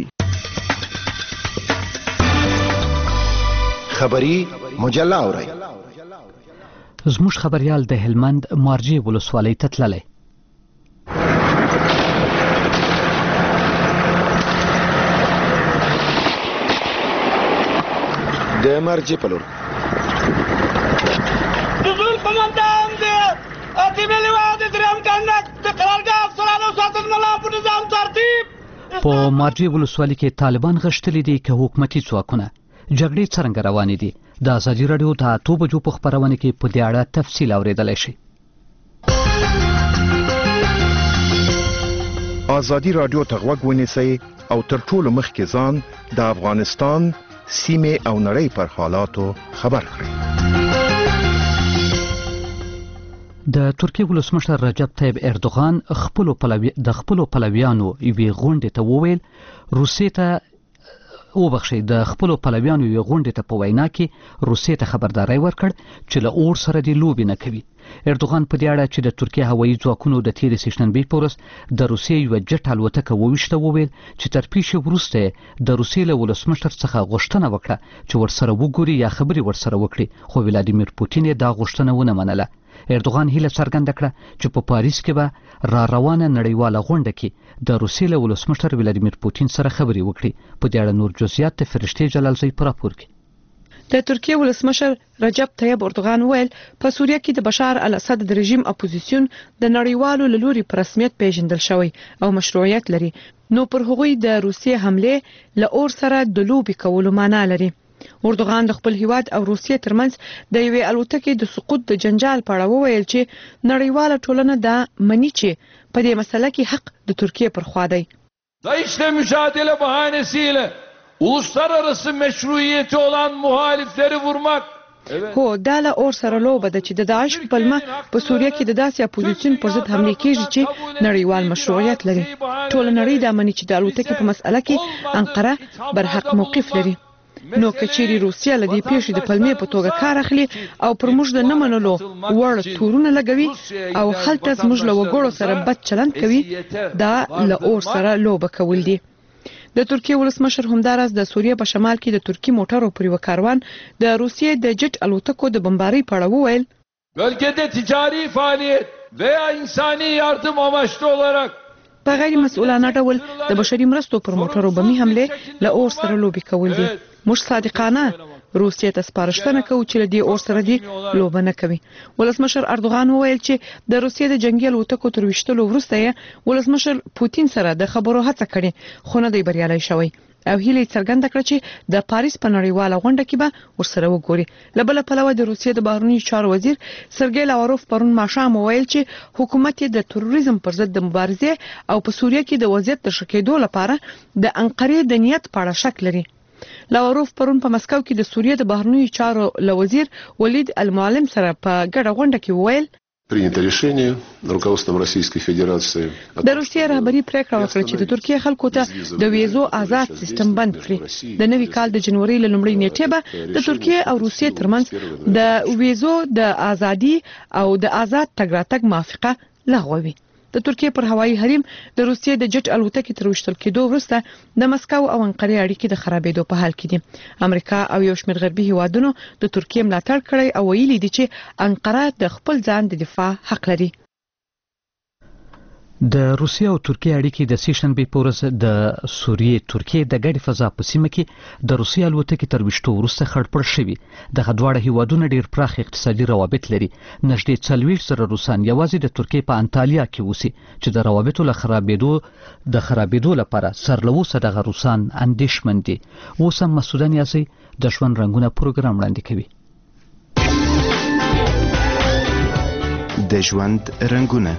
[SPEAKER 8] خبری مجله اورئ.
[SPEAKER 1] زموږ خبريال د هلمند مارجې ولسوالۍ ته تللی.
[SPEAKER 8] د مارجې په لور
[SPEAKER 13] دزول قماندان دی اتی ملي واد درام کنه د قرارګاه افسرانو ساتنه لا په نظام ترتیب
[SPEAKER 1] په مارجې ولسوالۍ کې طالبان غشتلي دي که حکومتي ځواکونه. جګړې څرنګه روانې دي د ازادي راډیو د اتو بجو په خبرونه کې په دې اړه تفصیل اوریدلای شي.
[SPEAKER 8] ازادي راډیو ته غوږ ونیسئ او تر ټولو مخکې ځان د افغانستان سیمې او نړۍ پر حالاتو خبر کړئ.
[SPEAKER 1] د ترکیه ولسمشر رجب طیب اردوغان خپل پلوی د خپل پلویانو یوې غونډې ته وویل روسیې ته وبخښي د خپل پلویانو یو غونډې ته په وینا کې روسیې ته خبرداري ورکړ چې له اور سره د لوبې نه کوي. اردوغان په دې اړه چې د ترکیه هوایي ځواکونو د تیرې سشنبې په ورځ د روسیې یو جټ الوتکه وویشته وویل چې تر پیښې وروسته د روسیې له ولسمشر څخه غوښتنه وکړه چې ورسره وګوري یا خبرې ورسره وکړي خو ولادیمیر پوتین دا غوښتنه ونه منله. اردوغان هیله څرګنده کړه چې په پاریس کې به را روانه نړیواله غونډه کې د روسیې له ولسمشر ولادیمیر پوتین سره خبرې وکړي. په دې اړه نور جزئیات د فرشتي جلالزی په راپور کې.
[SPEAKER 3] د ترکیه ولسمشر رجب طیب اردوغان ویل په سوریه کې د بشار الاسد د رژیم اپوزیسیون د نړیوالو له لوري په رسمیت پیژندل شوی او مشروعیت لري نو پر هغوی د روسیې حمله له اور سره د لوبي کولو معنا لري. اردوغان د خپل هیواد او روسیې ترمنځ د یوې الوتکې د سقوط د جنجال په اړه وویل چې نړیواله ټولنه دا مني چې په دې مسله کې حق د ترکیه پر خوا دی.
[SPEAKER 13] DAEŞ'le mücadele bahanesiyle uluslararası meşruiyeti olan muhalifleri vurmak
[SPEAKER 3] هو دا له اور سره لوبه ده چې د داعش په پلمه په سوریه کې د داسې اپوزیسیون پر ضد حمله کیږي چې نړیوال مشروعیت لري. ټول نړۍ دا مني چې د الوتکې په مسأله کې انقره برحق موقف لري. نو کچيري روسیا لدی پیښې د پلمې په توګه کار اخلي او پر موږ د نه منلو وړ تورونه لګوي او هلته زموږ له وګړو سره بد چلند کوي دا له اور سره لوبه کول دي. د ترکیه ولسمشر همدارس د سوریه په شمال کې د ترکی موټرو پر یو کاروان د روسیې د جټ الوتکو د بمبارۍ په اړه وویل
[SPEAKER 13] bölgede ticari faaliyet veya insani yardım amaçlı olarak
[SPEAKER 3] په غیر مسؤلانه ډول د بشري مرستو پر موټرو بمي حمله له اور سره لوبي کول دي. موږ صادقانه روسیې ته سپارښتنه کوو چې له دې اور سره دی لوبه نه کوي. ولسمشر اردوغان وویل چې د روسیې د جنگي الوتکو تر وشتلو وروسته ولسمشر پوتین سره د خبرو هڅه کړې خو نه دی بریالي شوی او هیله څرګنده کړه چې د پاریس په نړیواله غونډه کې به ورسره وګوري. لبل پلوه د روسیې د بهرنی چارو وزیر سرګی لاوروف پرون ماښام وویل چې حکومت د تروریزم پر ضد د مبارزې او په سوریه کې د وضعیت د ښه کېدو لپاره د انقرې د نیت په اړه شک لري. لاوروف پرون په مسکو کې د سوریې د بهرنی چارو لوزیر ولید المعلم سره په ګډه غونډه کې وویل
[SPEAKER 14] принято решение руководством Российской Федерации.
[SPEAKER 3] د روسیې رهبری پریکړه وکړه چې د ترکیه خلکو ته د ویزو آزاد سیستم بند کړي. د نوي کال د جنوري له لومړۍ نیټې به د ترکیه او روسیې ترمنځ د ویزو د ازادي او د آزاد تګ راتګ موافقه لغوي. د ترکیه پر هوایي حریم د روسیې د جټ الوتکې تر وشتل کېدو وروسته د مسکو او انقرې اړیکې د خرابېدو په حال کې دي. امریکا او یو شمېر غربي هیوادونو د ترکیه ملاتړ کړی او ویلي دي چې انقره د خپل ځان د دفاع حق لري.
[SPEAKER 1] د روسیې او ترکیه اړیکې د سیشنبې په ورځ د سوریې ترکیه د ګډې فضا په سیمه کې د روسیې الوتکې تر وشتو وروسته خړپړ شوي. دغه دواړه هیوادونه ډېر پراخ اقتصادي روابط لري. نږدې څلوېښت زره روسان یوازې د ترکیې په انطالیا کې اوسي چې د روابطو له خرابېدو د خرابېدو لپاره سرلوسه دغه روسان اندېښمن دي. اوس هم مسعود نیازی د ژوند رنګونه پروګرام وړاندې کوي.
[SPEAKER 15] د ژوند رنګونه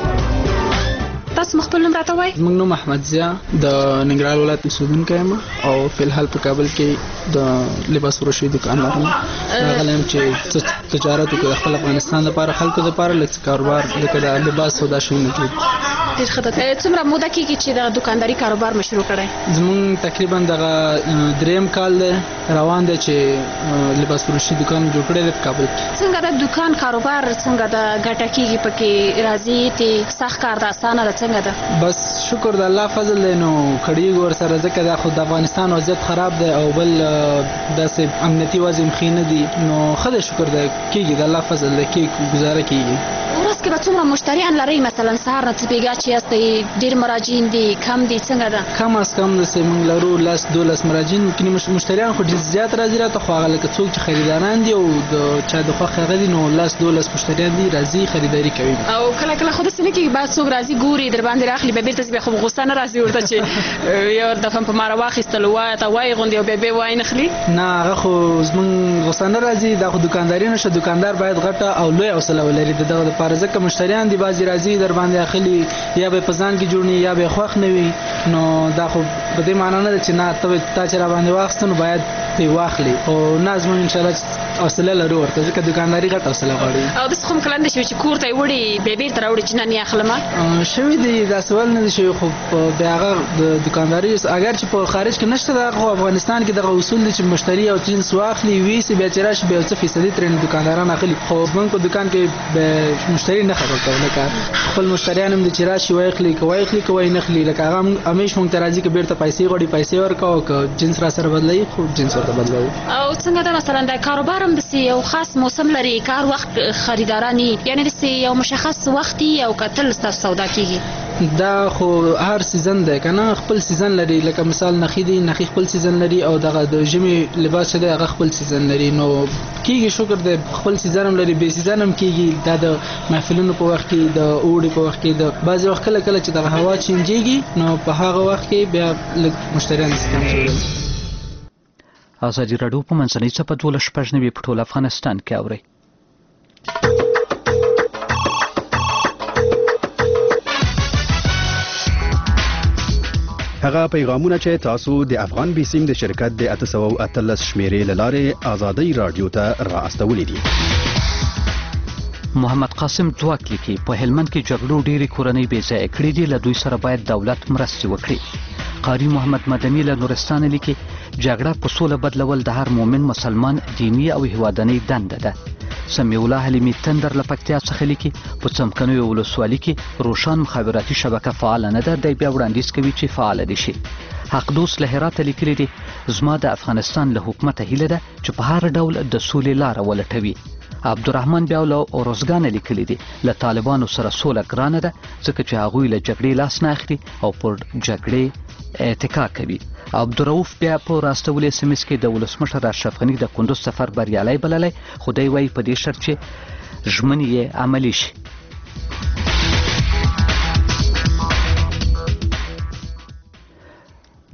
[SPEAKER 16] تاسو مخبل نوم راته وای؟
[SPEAKER 17] زموږ نوم احمد ضیا د ننګرهار ولایت اوسیدونکی یم او فلحال په کابل کې د لباس فروشي دکان لرم. راغلی یم چې تجارت وکړم د خپل افغانستان لپاره خلکو لپاره لږ کاروبار لکه د لباس سودا شوونه کړي.
[SPEAKER 16] ډېر ښه ده. څومره موده کېږي چې د دکانداري کاروبار مشروع کړی؟
[SPEAKER 17] زموږ تقریبا دغه دریم کال دی روان دی چې لباس فروشي دکان جوړ کړی دی په کابل کې.
[SPEAKER 16] څنګه د دکان کاروبار څنګه د ګټه کېږي پکې راځي ته سخت کار ده اسانه ده څنګه ده؟
[SPEAKER 17] بس شکر د الله فضل دی نو کړي ور سره ځکه د خو د افغانستان وضعیت خراب دی او بل داسې امنیتي وضع مخې نه دی نو خدای شکر دی کېږي د الله فضل دی کې گزاره کېږي.
[SPEAKER 16] ورځ کې به څومره مشتریان لرئ مثلا سهار نه څه بیګا چې یاستئ ډېر مراجعین دي کم دي څنګه ده؟
[SPEAKER 17] کم از کم داسې موږ لرو لس دولس مراجعین ممکن مشتریان خو ډېر زیات راځي راته خو هغه لکه څوک چې خریداران دي او د چا د خوښ هغه دي نو لس دولس مشتریان دي راځي خریداري کوي.
[SPEAKER 16] او کله کله خو داسې نه کېږي بعد څوک راځي ګوري در باندې راخلي بیا بېرته بیا خو غوسه نه راځي ورته چې یو دفعه په ما راواخیستل وایه ته وایي غوندې او بیا بیا وایي نه خلي؟
[SPEAKER 17] نه هغه خو زموږ غوسه نه راځي دا خو دوکانداري نشه دوکاندار باید غټه او لویه حوصله ولري د دغه دپاره ځکه مشتریان دي بعضې راځي در باندې اخلي یا به یې په ځان کې جوړ نه یا به یې خوښ نه وي نو دا خو په دې معنا نه ده چې نه ته تا چې را باندې واخیسته نو باید پرې واخلي او نه زموږ انشاءالله حوصله لرو ورته ځکه دوکانداري غټه حوصله غواړي.
[SPEAKER 16] او داسې خو هم کله نه شوي چې کور ته یې وړي بیا بېرته راوړي چې نن یې اخلمه؟
[SPEAKER 17] شوي دي داسې ول نه دي شوي خو بیا هغه د دوکانداري اگر چې په خارج کې نشته د خو افغانستان کې دغه اصول دي چې مشتری او جنس واخلي ویسي بیا چې راشي بیا څه فیصدي ترې دوکانداران اخلي خو زموږ په دوکان کې مشتری نه خبر کوي لکه خپل مشتریان هم چې راشي واخلي کوي اخلي کوي نه اخلي لکه هغه همیش مونږ ته راځي چې بیرته پیسې غواړي پیسې ورکوو که جنس را سره بدلوي خو جنس ورته بدلوو.
[SPEAKER 16] او څنګه ده مثلا د کاروبار هم داسې یو خاص موسم لري کار وخت خریداران یعنې داسې یو مشخص وخت او که تل ستاسو سودا کېږي؟
[SPEAKER 17] دا خو هر سیزن دی که نه خپل سیزن لري لکه مثال نخي دی نخي خپل سیزن لري او دغه د ژمي لباس چې دی هغه خپل سیزن لري نو کېږي شکر دی خپل سیزن هم لري بې سیزن هم کېږي دا د محفلونو په وخت کې د اوړي په وخت کې د بعضې وخت کله کله چې دغه هوا چینجېږي نو په هغه وخت کې بیا لږ مشتریان سیستم جوړوي.
[SPEAKER 1] ازادي راډیو په منځنۍ څپه دولس شپږ نوي په ټول افغانستان کې اورئ.
[SPEAKER 18] هغه پیغامونه چې تاسو د افغان بیسیم د شرکت د اته سوه او اتلس شمیرې له لارې ازادۍ راډیو ته را استولی دي.
[SPEAKER 1] محمد قاسم ځواک لیکي په هلمند کې جګړو ډېرې کورنۍ بې ځایه کړي دي له دوی سره باید دولت مرستې وکړي. قاری محمد مدني له نورستان لیکي جګړه په سوله بدلول د هر مؤمن مسلمان دینی او هیوادنۍ دنده ده. سمیع الله حلیمي تندر له پکتیا څخه لیکي په څمکنیو ولسوالۍ کې روشن مخابراتي شبکه فعاله نه ده دی بیا وړاندیز کوي چې فعاله دي شي. حقدوس له هراته لیکلی دی زما د افغانستان له حکومته هیله ده چې په هر ډول د سولې لاره ولټوي. عبدالرحمن بیا له اورزګانه لیکلی دی له طالبانو سره سوله ګرانه ده ځکه چې هغوی له جګړې لاس نه اخلي او پر جګړې اتکا کوي. عبدالرؤف بیا په راستولي اس ام اس کې د ولسمشر اشرف غني د کندوز سفر بریالی بللی خو دی وایي په دې شرط چې ژمنې یې عملي شي.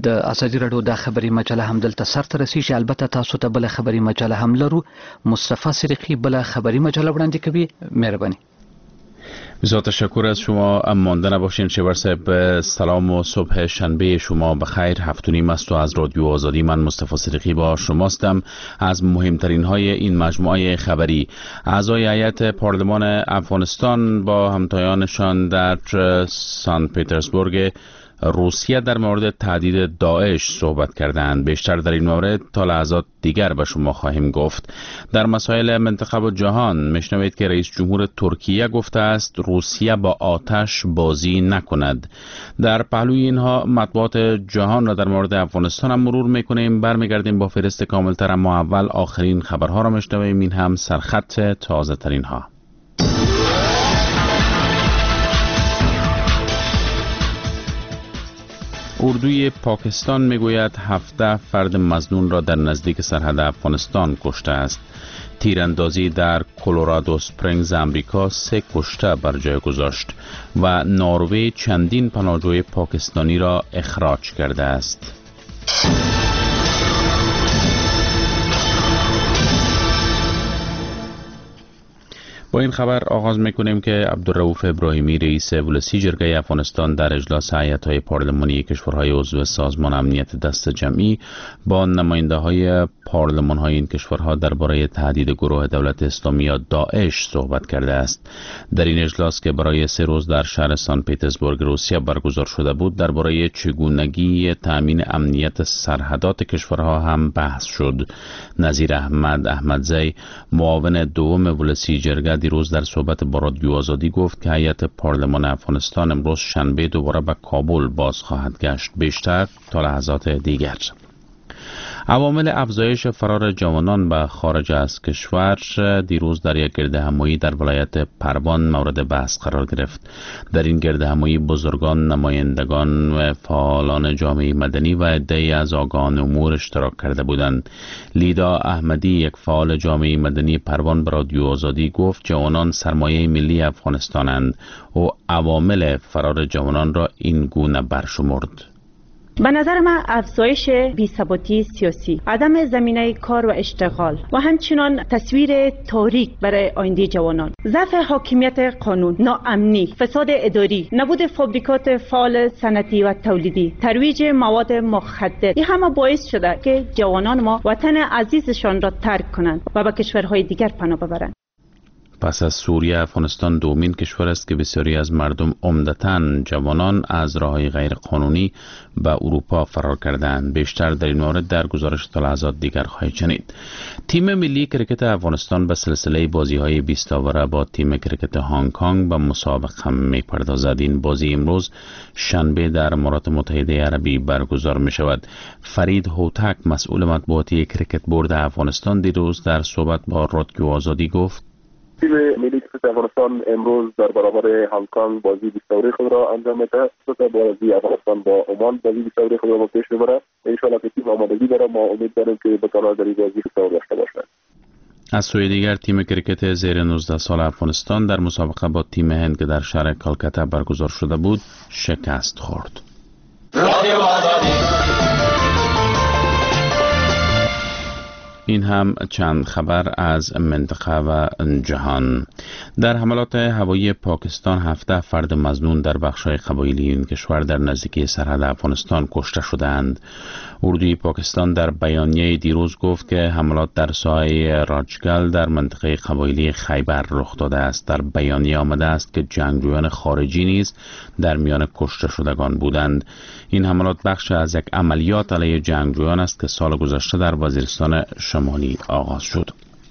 [SPEAKER 1] د ازادي رادیو د خبري مجله هم دلته سرته رسیږي. البته تاسو ته بل خبري مجله هم لرو. مصطفی سرقی بل خبري مجله وړاندې کوي. مهرباني.
[SPEAKER 19] بسیار تشکر از شما. مانده نباشین شبر صاحب. سلام و صبح شنبه شما بخیر. هفت و نیم است و از رادیو آزادی من مصطفی سرقی با شماستم. از مهمترین های این مجموعه خبری: اعضای هیئت پارلمان افغانستان با همتایانشان در سن پترزبورگ روسیه در مورد تهدید داعش صحبت کردند. بیشتر در این مورد تا لحظات دیگر به شما خواهیم گفت. در مسائل منطقه و جهان میشنوید که رئیس جمهور ترکیه گفته است روسیه با آتش بازی نکند. در پهلوی اینها مطبوعات جهان را در مورد افغانستان هم مرور میکنیم. برمیگردیم با فهرست کاملتر، اما اول آخرین خبرها را میشنویم. این هم سرخط تازه ترین ها. اردوی پاکستان میگوید هفده فرد مظنون را در نزدیک سرحد افغانستان کشته است. تیراندازی در کلرادو اسپرینگز امریکا سه کشته بر جای گذاشت و نروژ چندین پناهجوی پاکستانی را اخراج کرده است. با این خبر آغاز میکنیم که عبدالرؤوف ابراهیمی رئیس ولسی جرگه افغانستان در اجلاس هیئت‌های پارلمانی کشورهای عضو سازمان امنیت دست جمعی با نماینده‌های پارلمان‌های این کشورها درباره تهدید گروه دولت اسلامی یا داعش صحبت کرده است. در این اجلاس که برای سه روز در شهر سن پترزبورگ روسیه برگزار شده بود، درباره چگونگی تأمین امنیت سرحدات کشورها هم بحث شد. نظیر احمد احمدزی معاون دوم ولسی جرگه دیروز در صحبت با رادیو آزادی گفت که هیئت پارلمان افغانستان امروز شنبه دوباره به کابل باز خواهد گشت. بیشتر تا لحظات دیگر. عوامل افزایش فرار جوانان به خارج از کشور دیروز در یک گردهمایی در ولایت پروان مورد بحث قرار گرفت. در این گردهمایی بزرگان، نمایندگان و فعالان جامعه مدنی و عده‌ای از آگاهان امور اشتراک کرده بودند. لیدا احمدی، یک فعال جامعه مدنی پروان، به رادیو آزادی گفت جوانان سرمایه ملی افغانستانند و عوامل فرار جوانان را این گونه برشمرد.
[SPEAKER 20] به نظر من افزایش بی‌ثباتی سیاسی، عدم زمینه کار و اشتغال و همچنان تصویر تاریک برای آینده جوانان، ضعف حاکمیت قانون، ناامنی، فساد اداری، نبود فابریکات فعال صنعتی و تولیدی، ترویج مواد مخدر، این همه باعث شده که جوانان ما وطن عزیزشان را ترک کنند و به کشورهای دیگر پناه ببرند.
[SPEAKER 19] پس از سوریه، افغانستان دومین کشور است که بسیاری از مردم، عمدتاً جوانان، از راههای غیر قانونی به اروپا فرار کردند. بیشتر در این مورد در گزارش تا لحظات دیگر خواهید شنید. تیم ملی کرکت افغانستان به سلسله بازی‌های بیست آوره با تیم کرکت هنگ کنگ به مسابقه می‌پردازد. این بازی امروز شنبه در امارات متحده عربی برگزار می‌شود. فرید هوتک، مسئول مطبوعاتی کرکت بورد افغانستان، دیروز در صحبت با رادیو آزادی گفت
[SPEAKER 21] تیم ملی کرکت افغانستان امروز در برابر هنگ کنگ بازی بیست آوره خود را انجام می‌دهد. سه بازی افغانستان با عمان بازی بیست آوره خود را پیش می‌برد. ان شاء الله که تیم آمادگی داره. ما امید داریم که بتواند در این بازی بیست آوره داشته باشد.
[SPEAKER 19] از سوی دیگر تیم کرکت زیر نوزده سال افغانستان در مسابقه با تیم هند که در شهر کلکته برگزار شده بود شکست خورد. این هم چند خبر از منطقه و جهان. در حملات هوایی پاکستان هفده فرد مظنون در بخش‌های قبایلی این کشور در نزدیکی سرحد افغانستان کشته شدند. اردوی پاکستان در بیانیه دیروز گفت که حملات در ساحه راجگل در منطقه قبایلی خیبر رخ داده است. در بیانیه آمده است که جنگجویان خارجی نیز در میان کشته شدگان بودند. این حملات بخش از یک عملیات علیه جنگجویان است که سال گذشته در وزیرستان شمالی آغاز شد.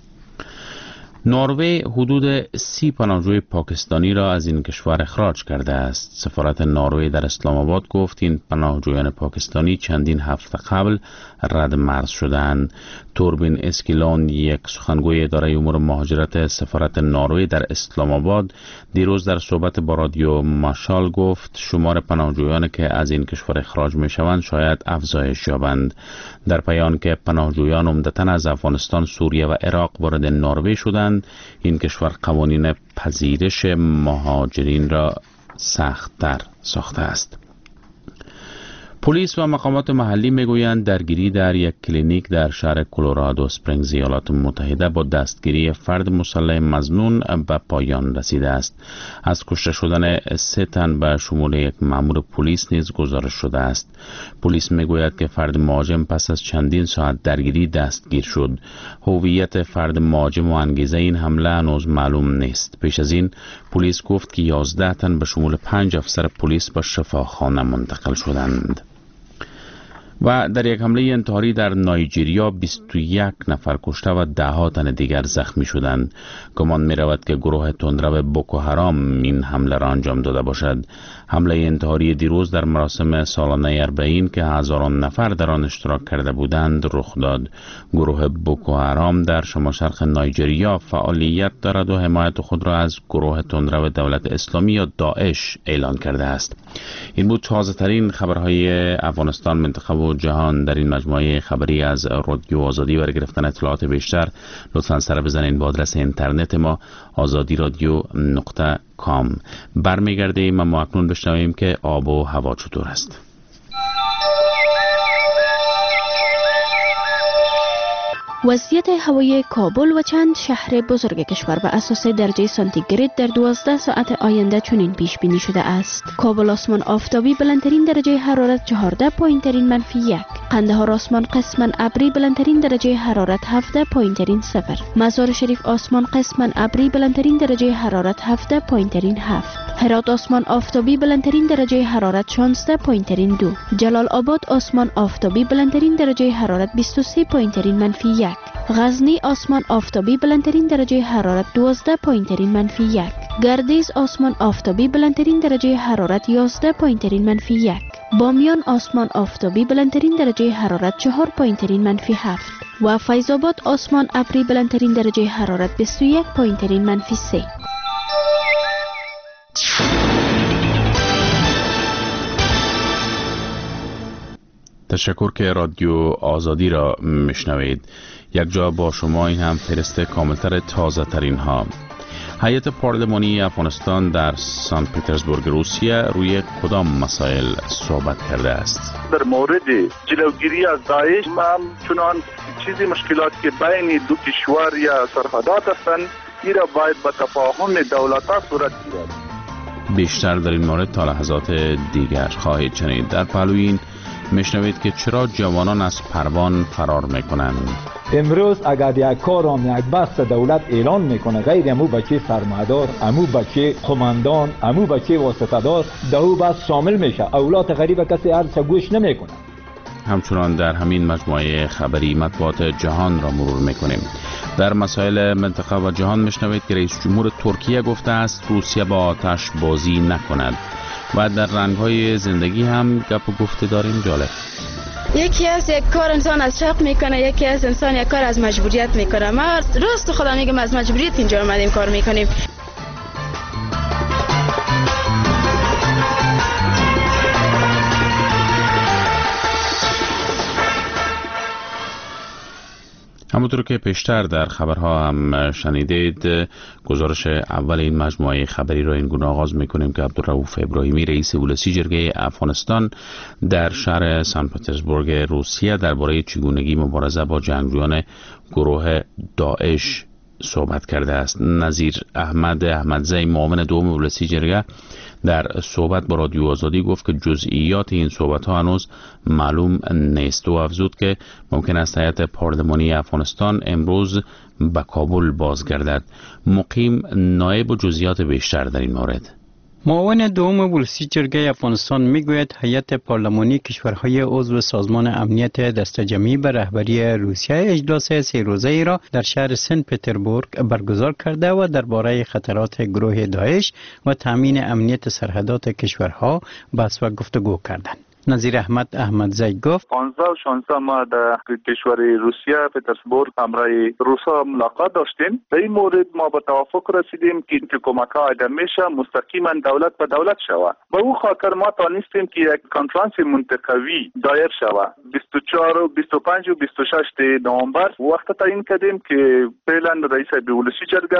[SPEAKER 19] نروژ حدود سی پناهجوی پاکستانی را از این کشور اخراج کرده است. سفارت نروژ در اسلام آباد گفت این پناهجویان پاکستانی چندین هفته قبل رد مرز شدند. توربین اسکیلون، یک سخنگوی اداره امور مهاجرت سفارت نروژ در اسلام آباد، دیروز در صحبت با رادیو ماشال گفت شمار پناهجویانی که از این کشور اخراج می شوند شاید افزایش یابند. در پایان که پناهجویان عمدتاً از افغانستان، سوریه و عراق وارد نروژ شدند، این کشور قوانین پذیرش مهاجرین را سخت‌تر ساخته است. پلیس و مقامات محلی میگویند درگیری در یک کلینیک در شهر کلرادو اسپرینگز ایالات متحده با دستگیری فرد مسلح مظنون به پایان رسیده است. از کشته شدن سه تن به شمول یک مأمور پلیس نیز گزارش شده است. پلیس میگوید که فرد مهاجم پس از چندین ساعت درگیری دستگیر شد. هویت فرد مهاجم و انگیزه این حمله هنوز معلوم نیست. پیش از این پلیس گفت که یازده تن به شمول پنج افسر پلیس به شفاخانه منتقل شدند. و در یک حمله انتحاری در نایجریا بیست و یک نفر کشته و ده ها تن دیگر زخمی شدند. گمان می رود که گروه تندرو بوکو حرام این حمله را انجام داده باشد. حمله انتحاری دیروز در مراسم سالانه اربعین که هزاران نفر در آن اشتراک کرده بودند رخ داد. گروه بوکو حرام در شمال شرق نایجریا فعالیت دارد و حمایت خود را از گروه تندرو دولت اسلامی یا داعش اعلان کرده است. این بود تازه ترین خبرهای افغانستان، منطقه و جهان در این مجموعه خبری از رادیو آزادی. برای گرفتن اطلاعات بیشتر لطفاً سر بزنید به آدرس اینترنت ما آزادی رادیو نقطه کام. برمیگردیم اما اکنون بشنویم که آب و هوا چطور است.
[SPEAKER 5] وضعیت هوای کابل و چند شهر بزرگ کشور به اساس درجه سانتیگراد در دوازده ساعت آینده چنین پیش بینی شده است. کابل آسمان آفتابی بلندترین درجه حرارت چهارده پایین ترین منفی یک. قندهار آسمان قسما ابری بلندترین درجه حرارت هفده پایین ترین صفر. مزار شریف آسمان قسما ابری بلندترین درجه حرارت هفده پایین ترین هفت. هرات آسمان آفتابی بلندترین درجه حرارت شانزده پایین ترین دو. جلال آباد آسمان آفتابی بلندترین درجه حرارت بیست و سه پایین ترین منفی یک. غزنی آسمان آفتابی بلندترین درجه حرارت دوازده پایین ترین منفی یک. گردیز آسمان آفتابی بلندترین درجه حرارت یازده پایین ترین منفی یک. بامیان آسمان آفتابی بلندترین درجه حرارت چهار پایین ترین منفی هفت. و فیض آباد آسمان ابری بلندترین درجه حرارت بیست و یک پایین ترین منفی سه.
[SPEAKER 19] تشکر که رادیو آزادی را میشنوید. یک جا با شما این هم فهرست کاملتر تازه ترین ها. هیئت پارلمانی افغانستان در سن پترزبورگ روسیه روی کدام مسائل صحبت کرده است؟
[SPEAKER 6] در مورد جلوگیری از داعش هم چنان چیزی مشکلات که بین دو کشور یا سرحدات هستند این را باید با تفاهم دولت‌ها صورت گیرد.
[SPEAKER 19] بیشتر در این مورد تا لحظات دیگر خواهید شنید. در پهلوی این میشنوید که چرا جوانان از پروان فرار میکنند.
[SPEAKER 22] امروز اگر یک کارم یک بست دولت اعلان میکنه غیر امو بچه سرمایه‌دار، امو بچه قماندان، امو بچه واسطه‌دار دهو بس شامل میشه. اولاد غریب کسی هرچه گوش نمیکنه.
[SPEAKER 19] همچنان در همین مجموعه خبری مطبوعات جهان را مرور میکنیم. در مسائل منطقه و جهان میشنوید که رئیس جمهور ترکیه گفته است روسیه با آتش بازی نکند. و در رنگ‌های زندگی هم گپ و گفته داریم جالب.
[SPEAKER 23] یکی از یک کار انسان از شوق میکنه، یکی از انسان یک کار از مجبوریت میکنه. ما راست خدا میگم از مجبوریت اینجا اومدیم کار میکنیم.
[SPEAKER 19] همونطور که پیشتر در خبرها هم شنیدید، گزارش اول این مجموعه خبری را این گونه آغاز میکنیم که عبدالرؤوف ابراهیمی رئیس ولسی جرگه افغانستان در شهر سن پترزبورگ روسیه درباره چگونگی مبارزه با جنگجویان گروه داعش صحبت کرده است. نظیر احمد احمدزی معاون دوم ولسی جرگه در صحبت با رادیو آزادی گفت که جزئیات این صحبت ها هنوز معلوم نیست و افزود که ممکن است هیئت پارلمانی افغانستان امروز به کابل بازگردد. مقیم نایب و جزئیات بیشتر در این مورد.
[SPEAKER 24] معاون دوم ولسی جرگه افغانستان میگوید هیئت پارلمانی کشورهای عضو سازمان امنیت دست جمعی به رهبری روسیه اجلاس سه روزه ای را در شهر سن پترزبورگ برگزار کرده و درباره خطرات گروه داعش و تامین امنیت سرحدات کشورها بحث و گفتگو کردند. نظیر احمد احمدزی گفت
[SPEAKER 6] پانزده و شانزده ما در کشور روسیه پترزبورگ همراه روسا ملاقات داشتیم. در این مورد ما به توافق رسیدیم که این کمک ها اگر میشه مستقیما دولت به دولت شود. به او خاطر ما تانستیم که یک کنفرانس منطقوی دایر شود. بیست و چهار و بیست و پنج و بیست و شش نوامبر وقت تعیین کردیم که فعلا رئیس ولسی جرگه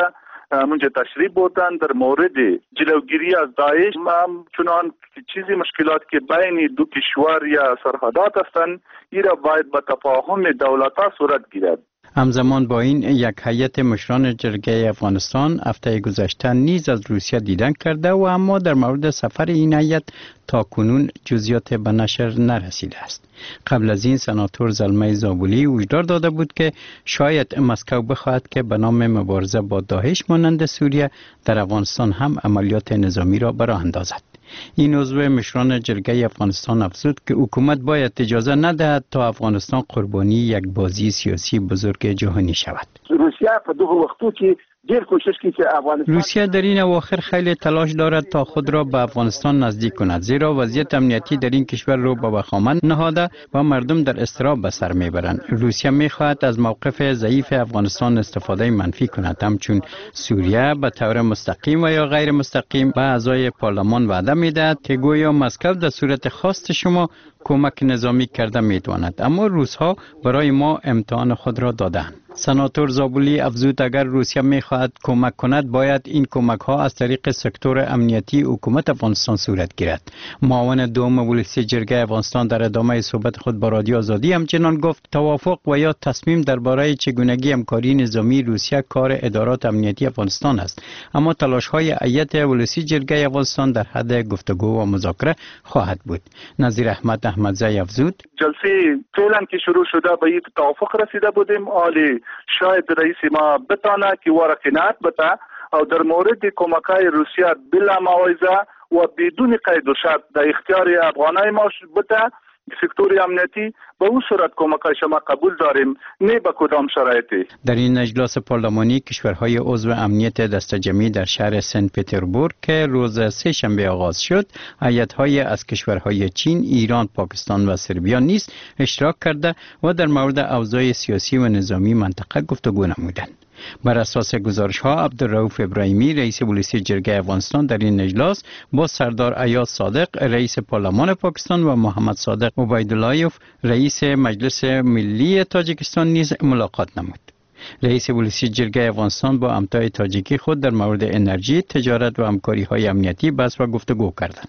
[SPEAKER 6] منجا تشریح بردن در مورد جلوگیری از داعش. چنان چیزی مشکلات که بین دو کشور یا سرحدات هستند ایرا باید به تفاهم دولت‌ها صورت گیرد.
[SPEAKER 24] همزمان با این یک هیئت مشران جرگه افغانستان هفته گذشته نیز از روسیه دیدن کرده و اما در مورد سفر این هیئت تا کنون جزئیات به نشر نرسیده است. قبل از این سناتور زلمه زابلی هشدار داده بود که شاید مسکو بخواهد که به نام مبارزه با داعش مانند سوریه در افغانستان هم عملیات نظامی را براه اندازد. این عضو مشران جرگه افغانستان افزود که حکومت باید اجازه ندهد تا افغانستان قربانی یک بازی سیاسی بزرگ جهانی شود.
[SPEAKER 2] روسیه په دغه وختو کې ډیر کوشش کوي چې افغانستان
[SPEAKER 24] روسیه در این اواخر خیلی تلاش دارد تا خود را به افغانستان نزدیک کند، زیرا وضعیت امنیتی در این کشور را به وخامت نهاده و مردم در اضطراب به سر میبرند. روسیه میخواهد از موقف ضعیف افغانستان استفاده منفی کند، همچون سوریه به طور مستقیم و یا غیر مستقیم به اعضای پارلمان وعده میدهد که گویا مسکو در صورت خواست شما کمک نظامی کرده میتواند، اما روس‌ها برای ما امتحان خود را دادند. سناتور زابلی افزود اگر روسیه میخواهد کمک کند باید این کمک ها از طریق سکتور امنیتی حکومت افغانستان صورت گیرد. معاون دوم مجلس جرگه افغانستان در ادامه صحبت خود با رادیو آزادی همچنان گفت توافق و یا تصمیم درباره چگونگی همکاری نظامی روسیه کار ادارات امنیتی افغانستان است، اما تلاش های هیئت مجلس جرگه افغانستان در حد گفتگو و مذاکره خواهد بود. نظیر احمد احمدزی افزود
[SPEAKER 6] جلسه فعلا که شروع شده به یک توافق رسیده بودیم، عالی شاید رئیس ما بتانه که ورقینات بتا او در مورد کمکای روسیه بلا معاوضه و بدون قید و شرط در اختیار افغانای ما بتا سکتور امنیتی به اون صورت کمکای شما قبول داریم، نه به کدام شرایطی.
[SPEAKER 24] در این اجلاس پارلمانی کشورهای عضو امنیت دسته جمعی در شهر سن پتربورگ که روز سه شنبه آغاز شد، هیئت‌های از کشورهای چین، ایران، پاکستان و سربیا نیز اشتراک کرده و در مورد اوضاع سیاسی و نظامی منطقه گفتگو نمودند. بر اساس گزارش ها عبدالرؤوف ابراهیمی رئیس مجلس جرگه افغانستان در این اجلاس با سردار ایاز صادق رئیس پارلمان پاکستان و محمد صادق عبیداللهیف رئیس مجلس ملی تاجیکستان نیز ملاقات نمود. رئیس مجلس جرگه افغانستان با همتای تاجیکی خود در مورد انرژی، تجارت و همکاری های امنیتی بحث و گفتگو کردند.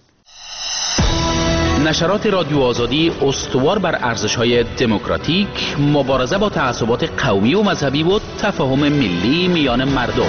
[SPEAKER 4] نشرات رادیو آزادی استوار بر ارزش‌های دموکراتیک، مبارزه با تعصبات قومی و مذهبی و تفاهم ملی میان مردم.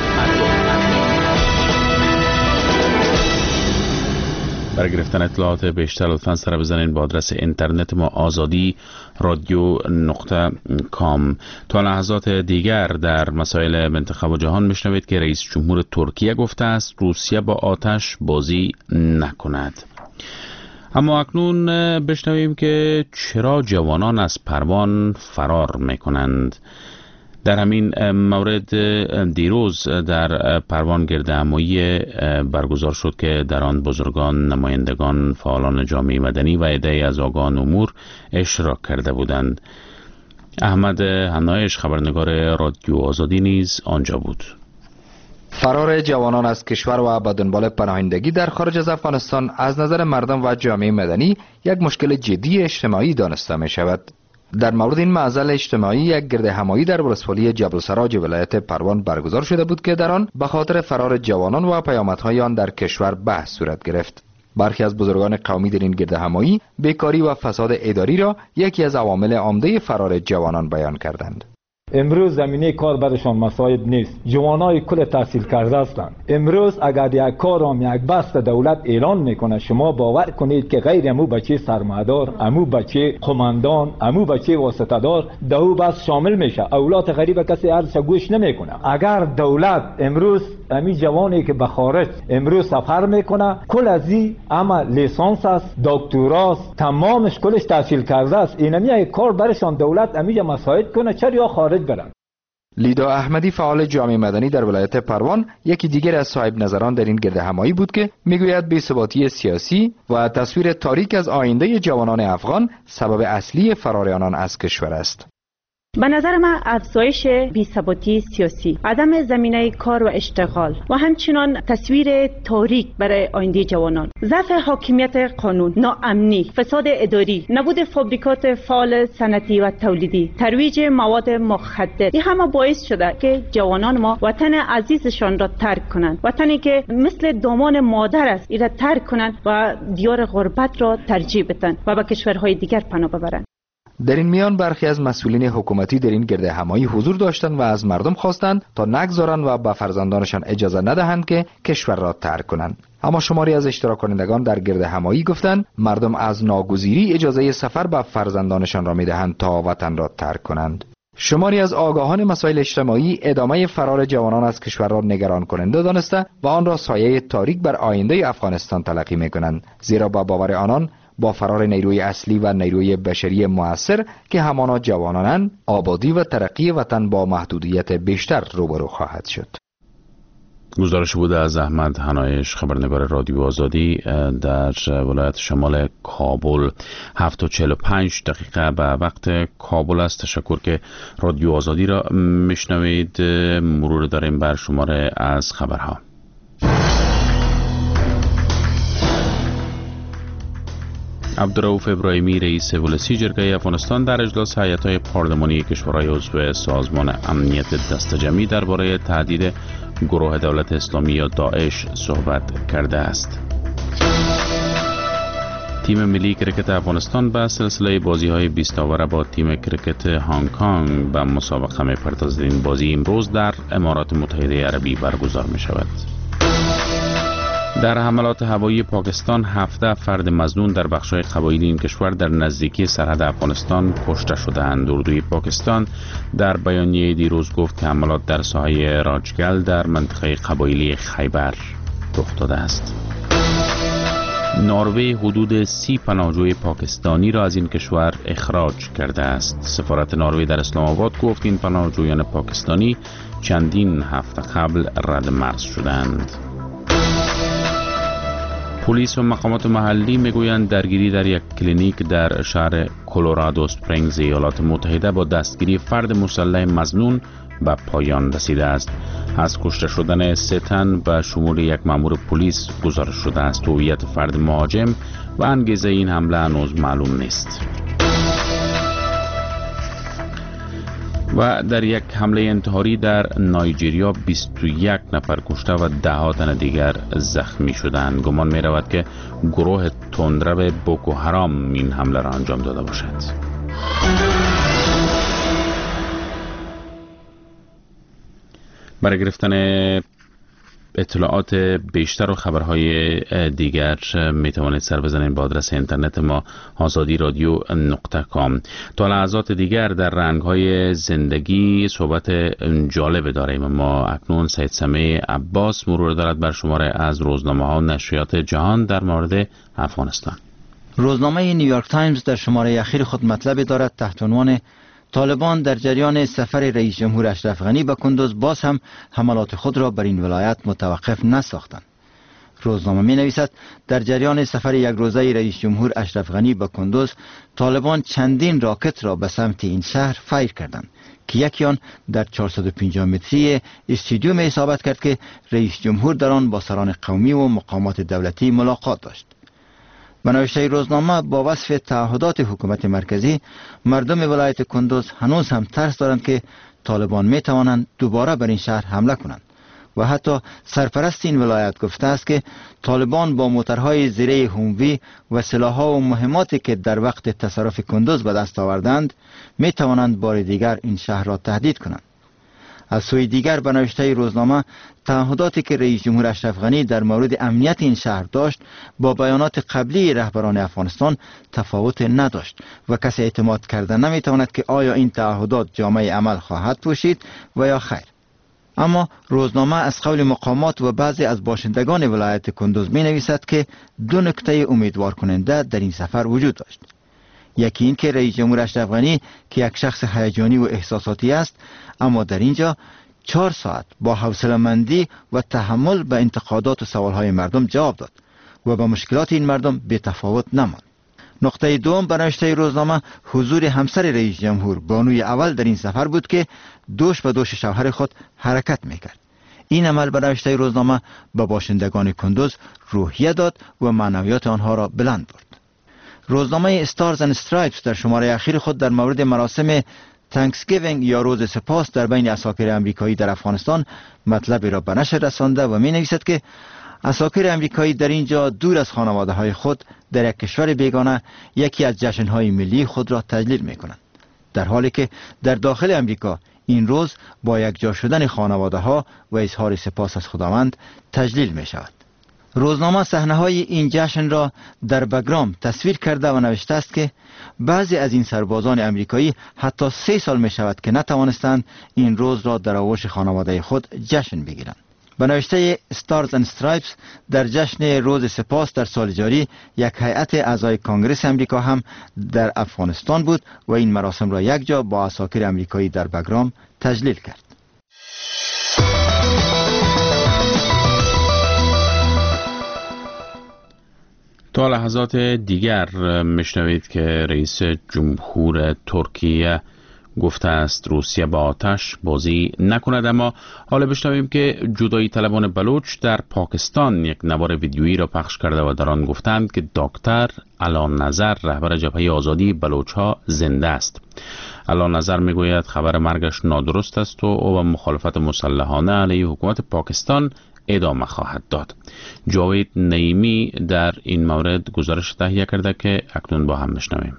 [SPEAKER 19] برای گرفتن اطلاعات بیشتر لطفاً سر بزنید با آدرس اینترنت ما آزادی رادیو نقطه کام. تا لحظات دیگر در مسائل منطقه و جهان میشنوید که رئیس جمهور ترکیه گفته است روسیه با آتش بازی نکند. اما اکنون بشنویم که چرا جوانان از پروان فرار میکنند. در همین مورد دیروز در پروان گردهمایی برگزار شد که در آن بزرگان، نمایندگان، فعالان جامعه مدنی و عده‌ای از آگاهان امور اشتراک کرده بودند. احمد حنایش خبرنگار رادیو آزادی نیز آنجا بود.
[SPEAKER 7] فرار جوانان از کشور و به دنبال پناهندگی در خارج از افغانستان از نظر مردم و جامعه مدنی یک مشکل جدی اجتماعی دانسته می شود. در مورد این معضل اجتماعی یک گردهمایی در ولسوالی جبل سراج ولایت پروان برگزار شده بود که در آن به خاطر فرار جوانان و پیامدهای آن در کشور بحث صورت گرفت. برخی از بزرگان قومی در این گردهمایی بیکاری و فساد اداری را یکی از عوامل عمده فرار جوانان بیان کردند.
[SPEAKER 22] امروز زمینه کار برشان مساعد نیست. جوانای کل تحصیل کرده هستند. امروز اگر یک کارم یک بست دولت اعلان میکنه، شما باور کنید که غیر امو بچه سرمایه‌دار، امو بچه قماندان، امو بچه واسطه‌دار دو بس شامل میشه. اولاد غریب کسی ارزش گوش نمیکنه. اگر دولت امروز امی جوانی که به خارج امروز سفر میکنه کل ازی اما لیسانس است، دکتراست، تمامش کلش تحصیل کرده است، اینمی یک کار برشان دولت امی مساعد کنه چرا خارج برن.
[SPEAKER 7] لیدا احمدی فعال جامعه مدنی در ولایت پروان یکی دیگر از صاحب نظران در این گردهمایی بود که میگوید بی‌ثباتی سیاسی و تصویر تاریک از آینده جوانان افغان سبب اصلی فرار آنان از کشور است.
[SPEAKER 20] به نظر من افزایش بی‌ثباتی سیاسی، عدم زمینه کار و اشتغال و همچنین تصویر تاریک برای آینده جوانان، ضعف حاکمیت قانون، ناامنی، فساد اداری، نبود فابریکات فعال صنعتی و تولیدی، ترویج مواد مخدر، این همه باعث شده که جوانان ما وطن عزیزشان را ترک کنند، وطنی که مثل دامان مادر است این را ترک کنند و دیار غربت را ترجیح بدن و به کشورهای دیگر پناه ببرند.
[SPEAKER 7] در این میان برخی از مسئولین حکومتی در این گرد همایی حضور داشتند و از مردم خواستند تا نگذارند و به فرزندانشان اجازه ندهند که کشور را ترک کنند. اما شماری از اشتراک کنندگان در گرد همایی گفتند مردم از ناگزیری اجازه سفر به فرزندانشان را میدهند تا وطن را ترک کنند. شماری از آگاهان مسائل اجتماعی ادامه فرار جوانان از کشور را نگران کننده دانسته و آن را سایه تاریک بر آینده افغانستان تلقی میکنند، زیرا با باور آنان با فرار نیروی اصلی و نیروی بشری مؤثر که همانا جوانانند، آبادی و ترقی وطن با محدودیت بیشتر روبرو خواهد شد.
[SPEAKER 19] گزارش بوده از احمد حنایش، خبرنگار رادیو آزادی در ولایت شمال کابل. هفت و چهل و پنج دقیقه به وقت کابل است. تشکر که رادیو آزادی را میشنوید. مرور داریم بر شماره از خبرها. عبدالرؤوف ابراهیمی رئیس ولسی جرگه افغانستان در اجلاس هیئت‌های پارلمانی کشورهای عضو سازمان امنیت دست جمعی درباره تهدید گروه دولت اسلامی یا داعش صحبت کرده است. تیم ملی کرکت افغانستان به سلسله بازی‌های بیست آوره با تیم کرکت هنگ کنگ به مسابقه می‌پردازد. این بازی امروز در امارات متحده عربی برگزار می‌شود. در حملات هوایی پاکستان هفده فرد مظنون در بخش‌های قبایلی این کشور در نزدیکی سرحد افغانستان کشته شدند. اردوی پاکستان در بیانیه دیروز گفت که حملات در ساحه راجگل در منطقه قبایلی خیبر رخ داده است. نروژ حدود سی پناهجوی پاکستانی را از این کشور اخراج کرده است. سفارت نروژ در اسلام آباد گفت این پناهجویان پاکستانی چندین هفته قبل رد مرز شدند. پلیس و مقامات محلی میگویند درگیری در یک کلینیک در شهر کلرادو اسپرینگز ایالات متحده با دستگیری فرد مسلح مظنون به پایان رسیده است. از کشته شدن سه تن به شمول یک مأمور پلیس گزارش شده است. هویت فرد مهاجم و انگیزه این حمله هنوز معلوم نیست. و در یک حمله انتحاری در نایجریا بیست و یک نفر کشته و ده ها تن دیگر زخمی شدند. گمان می رود که گروه تندرو بوکو حرام این حمله را انجام داده باشد. برای گرفتن اطلاعات بیشتر و خبرهای دیگر می توانید سر بزنید به آدرس اینترنت ما آزادی رادیو نقطه کام. تا لحظات دیگر در رنگهای زندگی صحبت جالب داریم. ما اکنون سید سمیع عباس مرور دارد بر شماره از روزنامه ها و نشریات جهان در مورد افغانستان.
[SPEAKER 9] روزنامه نیویورک تایمز در شماره اخیر خود مطلب دارد تحت عنوان طالبان در جریان سفر رئیس جمهور اشرف غنی به کندوز باز هم حملات خود را بر این ولایت متوقف نساختند. روزنامه می نویسد در جریان سفر یک روزه رئیس جمهور اشرف غنی به کندوز طالبان چندین راکت را به سمت این شهر فایر کردند که یکی آن در چهارصد و پنجاه متری استادیوم اصابت کرد که رئیس جمهور در آن با سران قومی و مقامات دولتی ملاقات داشت. به نوشته روزنامه با وصف تعهدات حکومت مرکزی، مردم ولایت کندوز هنوز هم ترس دارند که طالبان می توانند دوباره بر این شهر حمله کنند و حتی سرپرست این ولایت گفته است که طالبان با موترهای زیره هوموی و سلاح‌ها و مهماتی که در وقت تصرف کندوز به دست آوردند می توانند بار دیگر این شهر را تهدید کنند. از سوی دیگر به نوشته روزنامه تعهداتی که رئیس جمهور اشرف غنی در مورد امنیت این شهر داشت با بیانات قبلی رهبران افغانستان تفاوت نداشت و کسی اعتماد کرده نمیتواند که آیا این تعهدات جامعه عمل خواهد پوشید و یا خیر. اما روزنامه از قول مقامات و بعضی از باشندگان ولایت کندوز می نویسد که دو نکته امیدوار کننده در این سفر وجود داشت. یکی این که رئیس جمهور اشرف غنی که یک شخص هیجانی و احساساتی است، اما در اینجا چهار ساعت با حوصله‌مندی و تحمل به انتقادات و سوالهای مردم جواب داد و با مشکلات این مردم بی تفاوت نماند. نقطه دوم بنوشته روزنامه حضور همسر رئیس جمهور بانوی اول در این سفر بود که دوش به دوش شوهر خود حرکت میکرد. این عمل بنوشته روزنامه به باشندگان کندوز روحیه داد و معنویات آنها را بلند برد. روزنامه استارز اند استرایپس در شماره اخیر خود در مورد مراسم تانکسگیوینگ یا روز سپاس در بین عساکر امریکایی در افغانستان مطلبی را به نشر رسانده و می نویسد که عساکر امریکایی در اینجا دور از خانواده های خود در یک کشور بیگانه یکی از جشنهای ملی خود را تجلیل می کنند، در حالی که در داخل امریکا این روز با یک جا شدن خانواده ها و اظهار سپاس از خداوند تجلیل می شود. روزنامه صحنه های این جشن را در بگرام تصویر کرده و نوشته است که بعضی از این سربازان امریکایی حتی سه سال می شود که نتوانستند این روز را در آغوش خانواده خود جشن بگیرند. به نوشته استارز اند استرایپس در جشن روز سپاس در سال جاری یک هیئت اعضای کانگرس امریکا هم در افغانستان بود و این مراسم را یک جا با عساکر امریکایی در بگرام تجلیل کرد.
[SPEAKER 19] تا لحظات دیگر میشنوید که رئیس جمهور ترکیه گفته است روسیه با آتش بازی نکند. اما حالا بشنویم که جدایی طلبان بلوچ در پاکستان یک نوار ویدیویی را پخش کرده و در آن گفتند که دکتر علان نظر رهبر جبهه آزادی بلوچ ها زنده است. علان نظر میگوید خبر مرگش نادرست است و او به مخالفت مسلحانه علیه حکومت پاکستان ادامه خواهد داد. جاوید نعیمی در این مورد گزارش تهیه کرده که اکنون با هم بشنویم.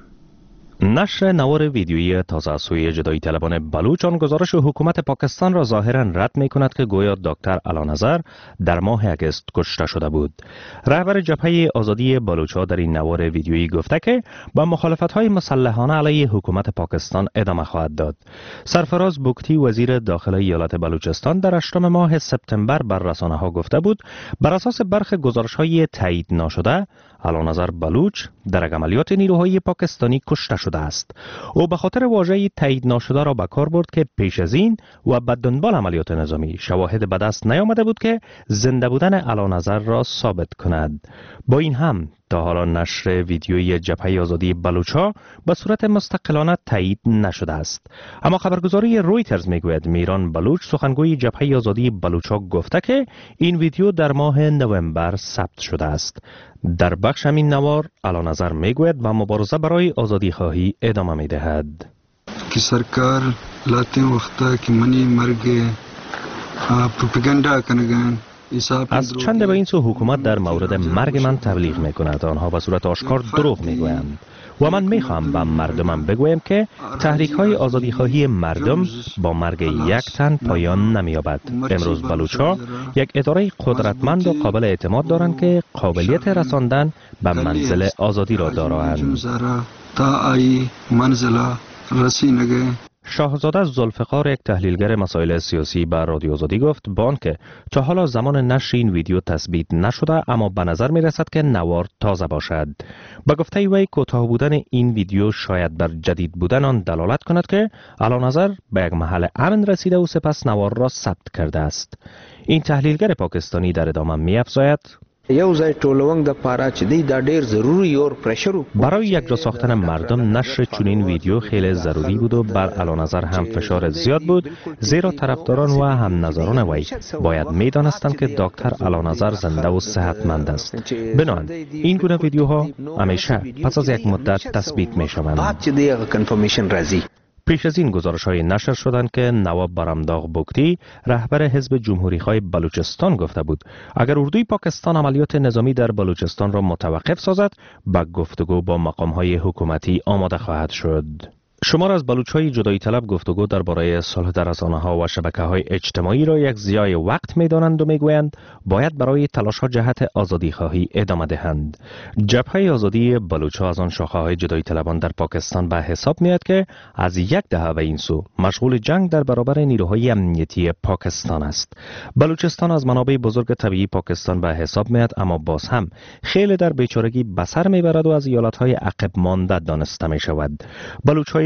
[SPEAKER 8] نشر نوار ویدیویی تازه از سوی جدایی طلبان بلوچ آن گزارش حکومت پاکستان را ظاهرا رد می کند که گویا دکتر علان نظر در ماه اگست کشته شده بود. رهبر جبهه آزادی بلوچ‌ها در این نوار ویدیویی گفته که با مخالفت‌های مسلحانه علیه حکومت پاکستان ادامه خواهد داد. سرفراز بوکتی وزیر داخلی ایالت بلوچستان در هشتم ماه سپتامبر بر رسانه‌ها گفته بود بر اساس برخی گزارش‌های تایید نشده علان نظر بلوچ در عملیات نیروهای پاکستانی کشته شده است. او به خاطر واژه تایید نشده را به کار برد که پیش از این و به دنبال عملیات نظامی شواهد به دست نیامده بود که زنده بودن علان نظر را ثابت کند. با این هم تا حالا نشر ویدیویی جبهه آزادی بلوچ‌ها به صورت مستقلانه تایید نشده است. اما خبرگزاری رویترز میگوید میران بلوچ سخنگوی جبهه آزادی بلوچ‌ها گفته که این ویدیو در ماه نوامبر ثبت شده است. در بخش همین نوار علان نظر میگوید با مبارزه برای آزادی خواهی ادامه میدهد.
[SPEAKER 10] که سرکار لاته وقتا که منی مرگ پروپاگاندا کنگان
[SPEAKER 8] از چند به این سو حکومت در مورد مرگ من تبلیغ می کند. آنها به صورت آشکار دروغ می گویند و من می خواهم به مردمم بگویم که تحریک های آزادی خواهی مردم با مرگ یک تن پایان نمی یابد. امروز بلوچ‌ها یک اداره قدرتمند و قابل اعتماد دارند که قابلیت رساندن به منزل آزادی را دارند. شاهزاده ذوالفقار یک تحلیلگر مسائل سیاسی به رادیو آزادی گفت با آنکه تا حالا زمان نشر این ویدیو تثبیت نشده اما به نظر می رسد که نوار تازه باشد. با گفته وی کوتاه بودن این ویدیو شاید بر جدید بودن آن دلالت کند که علان نظر به یک محل امن رسیده و سپس نوار را ثبت کرده است. این تحلیلگر پاکستانی در ادامه می افزاید
[SPEAKER 11] یو ځای ټولونګ د پاره چې دی دا ډیر ضروری اور پرشر
[SPEAKER 8] برای یک جا ساختن مردم نشر چنین ویدیو خیلی ضروری بود و بر علان نظر هم فشار زیاد بود، زیرا طرفداران و هم نظران وی باید میدانستند که دکتر علان نظر زنده و صحتمند است. بنابراین این گونه ویدیوها همیشه پس از یک مدت تثبیت می شوند. پیش از این گزارش های نشر شدند که نواب برامداغ بوکتی رهبر حزب جمهوری خواه بلوچستان گفته بود اگر اردوی پاکستان عملیات نظامی در بلوچستان را متوقف سازد با گفتگو با مقام های حکومتی آماده خواهد شد. شمار از بلوچ‌های جدایی طلب گفتگو درباره صلح در رسانه‌ها و شبکه‌های اجتماعی را یک ضیاع وقت می‌دانند و می‌گویند باید برای تلاش‌ها جهت آزادی خواهی ادامه دهند. جبهه آزادی بلوچ‌ها از آن شاخه‌های جدایی طلبان در پاکستان به حساب میاد که از یک دهه به این سو مشغول جنگ در برابر نیروهای امنیتی پاکستان است. بلوچستان از منابع بزرگ طبیعی پاکستان به حساب میاد اما باز هم خیلی در بیچارگی بسر میبرد و از ایالت‌های عقب مانده دانسته می‌شود. بلوچ‌های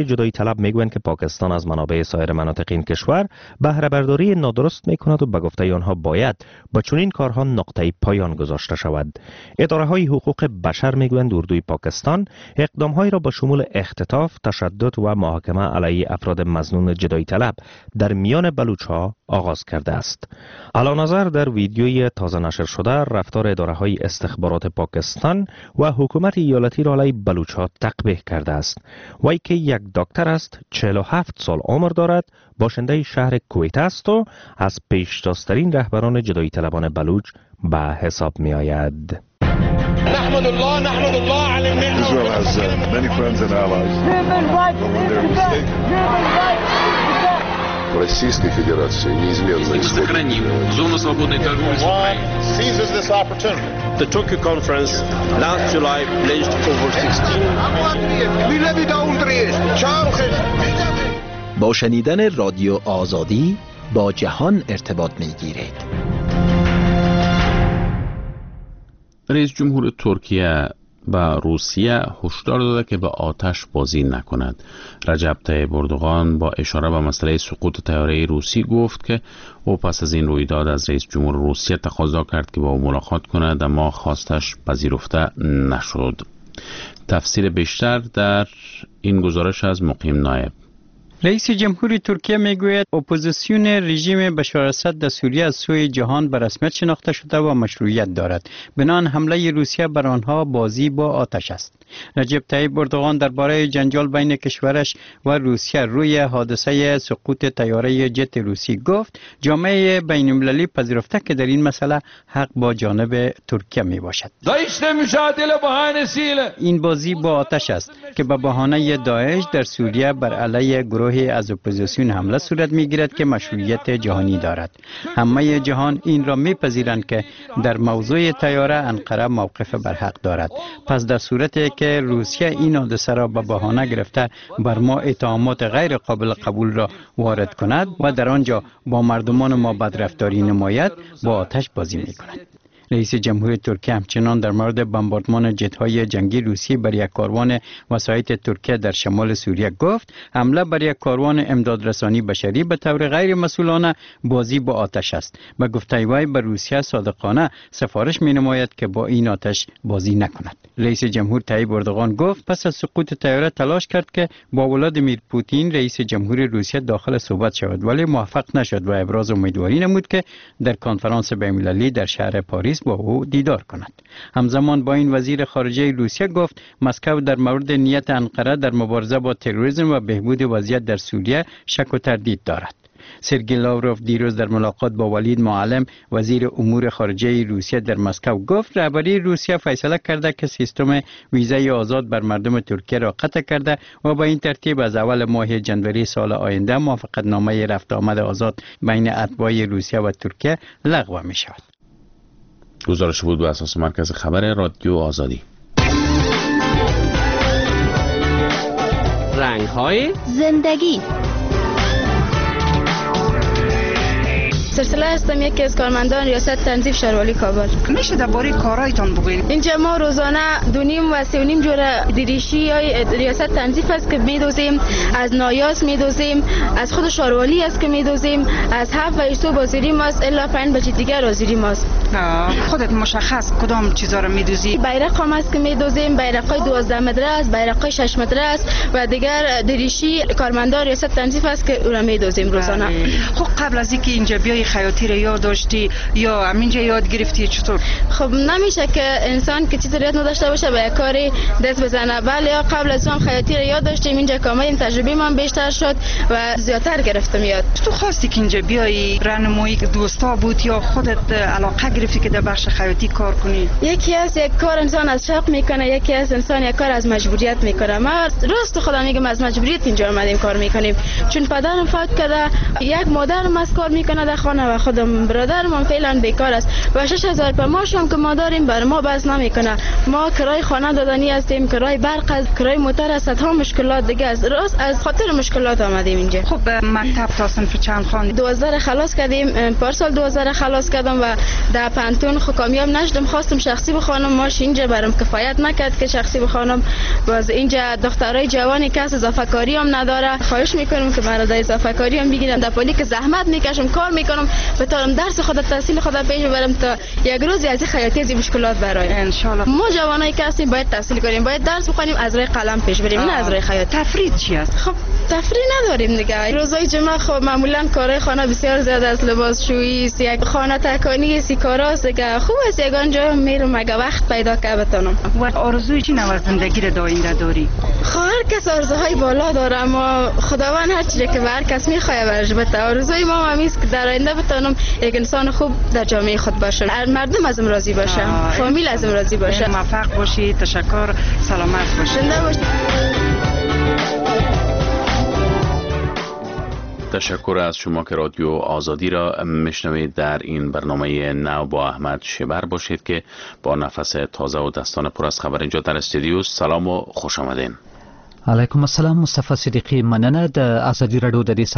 [SPEAKER 8] جدایی طلب میگویند که پاکستان از منابع سایر مناطق این کشور بهره برداری نادرست میکند و به گفته آنها باید با چنین کارها نقطه پایان گذاشته شود. اداره های حقوق بشر میگویند اردوی پاکستان اقدامهایی را با شمول اختطاف، تشدد و محاکمه علیه افراد مظنون جدایی طلب در میان بلوچ‌ها آغاز کرده است. علانظر در ویدیوی تازه نشر شده رفتار اداره های استخبارات پاکستان و حکومت ایالتی را علیه بلوچ‌ها تقبیح کرده است. وی که یک دکتر است، چهل و هفت سال عمر دارد، باشنده شهر کویت است و از پیشتازترین رهبران جدایی طلبان بلوچ به حساب می آید.
[SPEAKER 3] نحمد الله نحمد الله علی الملت. Israel has uh, many friends and allies.
[SPEAKER 12] Российской Федерации неизменно
[SPEAKER 3] сохраним зону свободной торговли. Seizes this opportunity. The Tokyo Conference last July pledged over sixteen.
[SPEAKER 13] با شنیدن رادیو آزادی با جهان ارتباط می‌گیرید.
[SPEAKER 19] رئیس جمهور ترکیه به روسیه هشدار داده که به آتش بازی نکند. رجب طیب اردوغان با اشاره به مسئله سقوط طیاره روسی گفت که او پس از این رویداد از رئیس جمهور روسیه تقاضا کرد که با او ملاقات کند، اما خواستش پذیرفته نشد. تفسیر بیشتر در این گزارش از مقیم نایب.
[SPEAKER 24] رئیس جمهوری ترکیه میگوید اپوزیسیون رژیم بشار اسد در سوریه از سوی جهان به رسمیت شناخته شده و مشروعیت دارد. بنابراین حمله روسیه بر آنها بازی با آتش است. رجب طیب اردوغان درباره جنجال بین کشورش و روسیه روی حادثه سقوط طیاره جت روسی گفت جامعه بین المللی پذیرفته که در این مسئله حق با جانب ترکیه می باشد. این بازی با آتش است که به بهانه داعش در سوریه بر علیه گروه از اپوزیسیون حمله صورت میگیرد که مشروعیت جهانی دارد. همه جهان این را میپذیرند که در موضوع طیاره انقره موقف برحق دارد. پس در صورتی که روسیه این حادثه را به بهانه گرفته بر ما اتهامات غیر قابل قبول را وارد کند و در آنجا با مردمان ما بدرفتاری نماید، با آتش بازی میکند. رئیس جمهور ترکیه همچنان در مورد بمباردمان جت‌های جنگی روسی بر یک کاروان وسایط ترکیه در شمال سوریه گفت حمله بر یک کاروان امدادرسانی بشری به طور غیر مسئولانه بازی با آتش است. به گفته وی به روسیه صادقانه سفارش می‌نماید که با این آتش بازی نکند. رئیس جمهور طیب اردوغان گفت پس از سقوط طیاره تلاش کرد که با ولادیمیر پوتین رئیس جمهور روسیه داخل صحبت شود، ولی موفق نشد و ابراز امیدواری نمود که در کنفرانس بین‌المللی در شهر پاریس با او دیدار کند. همزمان با این وزیر خارجه روسیه گفت مسکو در مورد نیت انقره در مبارزه با تروریسم و بهبود وضعیت در سوریه شک و تردید دارد. سرگئی لاوروف دیروز در ملاقات با ولید معلم وزیر امور خارجه روسیه در مسکو گفت رهبری روسیه فیصله کرده که سیستم ویزای آزاد بر مردم ترکیه را قطع کرده و با این ترتیب از اول ماه جنوری سال آینده موافقتنامه رفت آمد آزاد بین اتباع روسیه و ترکیه لغو می شود.
[SPEAKER 19] گزارش بود به اساس مرکز خبر رادیو آزادی.
[SPEAKER 5] رنگ‌های زندگی.
[SPEAKER 23] سلسله هستم، یکی از کارمندان ریاست تنظیف شهروالی کابل.
[SPEAKER 14] میشه درباره کارایتان بگویید؟
[SPEAKER 23] اینجا ما روزانه دو نیم و سه و نیم جور دریشی یا ریاست تنظیف است که میدوزیم، از نایاس میدوزیم، از خود شهروالی است که میدوزیم، از هفت و صبح بازیری ماست الا پنج بچه دیگر آزیری ماست.
[SPEAKER 14] خودت مشخص کدام چیزا رو میدوزی؟
[SPEAKER 23] بیرق هم است که میدوزیم، بیرقای دوازده متره است، بیرقای شش متره است و دیگر دریشی کارمندان ریاست تنظیف است که او را میدوزیم روزانه.
[SPEAKER 14] خب قبل از اینکه اینجا بیای خیاطی رو یاد داشتی یا همینجا یاد گرفتی چطور؟
[SPEAKER 23] خب نمیشه که انسان که چیزی یاد نداشته باشه به کاری دست بزنه. بله قبل از اون خیاطی رو یاد داشتیم، اینجا کامل تجربه من بیشتر شد و زیادتر گرفتم یاد.
[SPEAKER 14] تو خواستی که اینجا بیای راهنمایی دوستا بود یا خودت علاقه گرفتی که در بخش خیاطی کار کنی؟
[SPEAKER 23] یکی از یک کار انسان از شوق میکنه، یکی از انسان یک کار از مجبوریت میکنه. ما راست خدا میگم از مجبوریت اینجا اومدیم کار میکنیم، چون پدرم فوت کرده، یک مادرم از کار میکنه در خانه میکنه و خودم برادرم فعلا بیکار است و شش هزار په ماش هم که ما داریم بر ما بس نمیکنه. ما کرای خانه دادنی هستیم، کرای برق است، کرای موتر است، ها مشکلات دیگه است. راست از خاطر مشکلات آمدیم اینجا.
[SPEAKER 14] خب مکتب تا صنف چند خواندی؟
[SPEAKER 23] دوازده خلاص کردیم، پارسال دوازده خلاص کردم و در پنتون خو کامیاب نشدم. خواستم شخصی بخوانم، ماش اینجا برام کفایت نکرد که شخصی بخوانم. باز اینجا دخترای جوانی که اضافه کاری هم نداره. خواهش میکنم که مرا در اضافه کاری هم بگیرن. در پلی که زحمت میکشم، کار میکنم، بتونم درس خود تحصیل خود پیش ببرم تا یک روز از خیاطی از مشکلات برای
[SPEAKER 14] ان شاء الله.
[SPEAKER 23] ما جوانایی که هستیم باید تحصیل کنیم، باید درس بخونیم، از روی قلم پیش بریم، نه از روی خیاط.
[SPEAKER 14] تفریح چی است؟
[SPEAKER 23] خب تفریح نداریم دیگه. روزای جمعه خب معمولا کارهای خانه بسیار زیاد است، لباسشویی، یک خانه تکانی، سیکاراست که خوب است یگان جا میرم اگه وقت پیدا که بتونم.
[SPEAKER 14] و آرزوی چی نو زندگی را آینده داری؟
[SPEAKER 23] هر کس آرزوهای بالا داره، اما خداوند هر چیزی که هر کس میخواد برش بده. آرزوی ما همیست که در آینده بتونم یک انسان خوب در جامعه خود باشم، مردم ازم راضی باشم، فامیل ازم راضی باشه.
[SPEAKER 14] موفق باشی، تشکر، سلامت باشی.
[SPEAKER 23] زنده باشی.
[SPEAKER 19] تشکر از شما که رادیو آزادی را میشنوید. در این برنامه نو با احمد شبر باشید که با نفس تازه و دستان پر از خبر اینجا در استودیو. سلام و خوش آمدین.
[SPEAKER 1] علیکم السلام. مصطفی صدیقی مننه. د آزادی رادیو د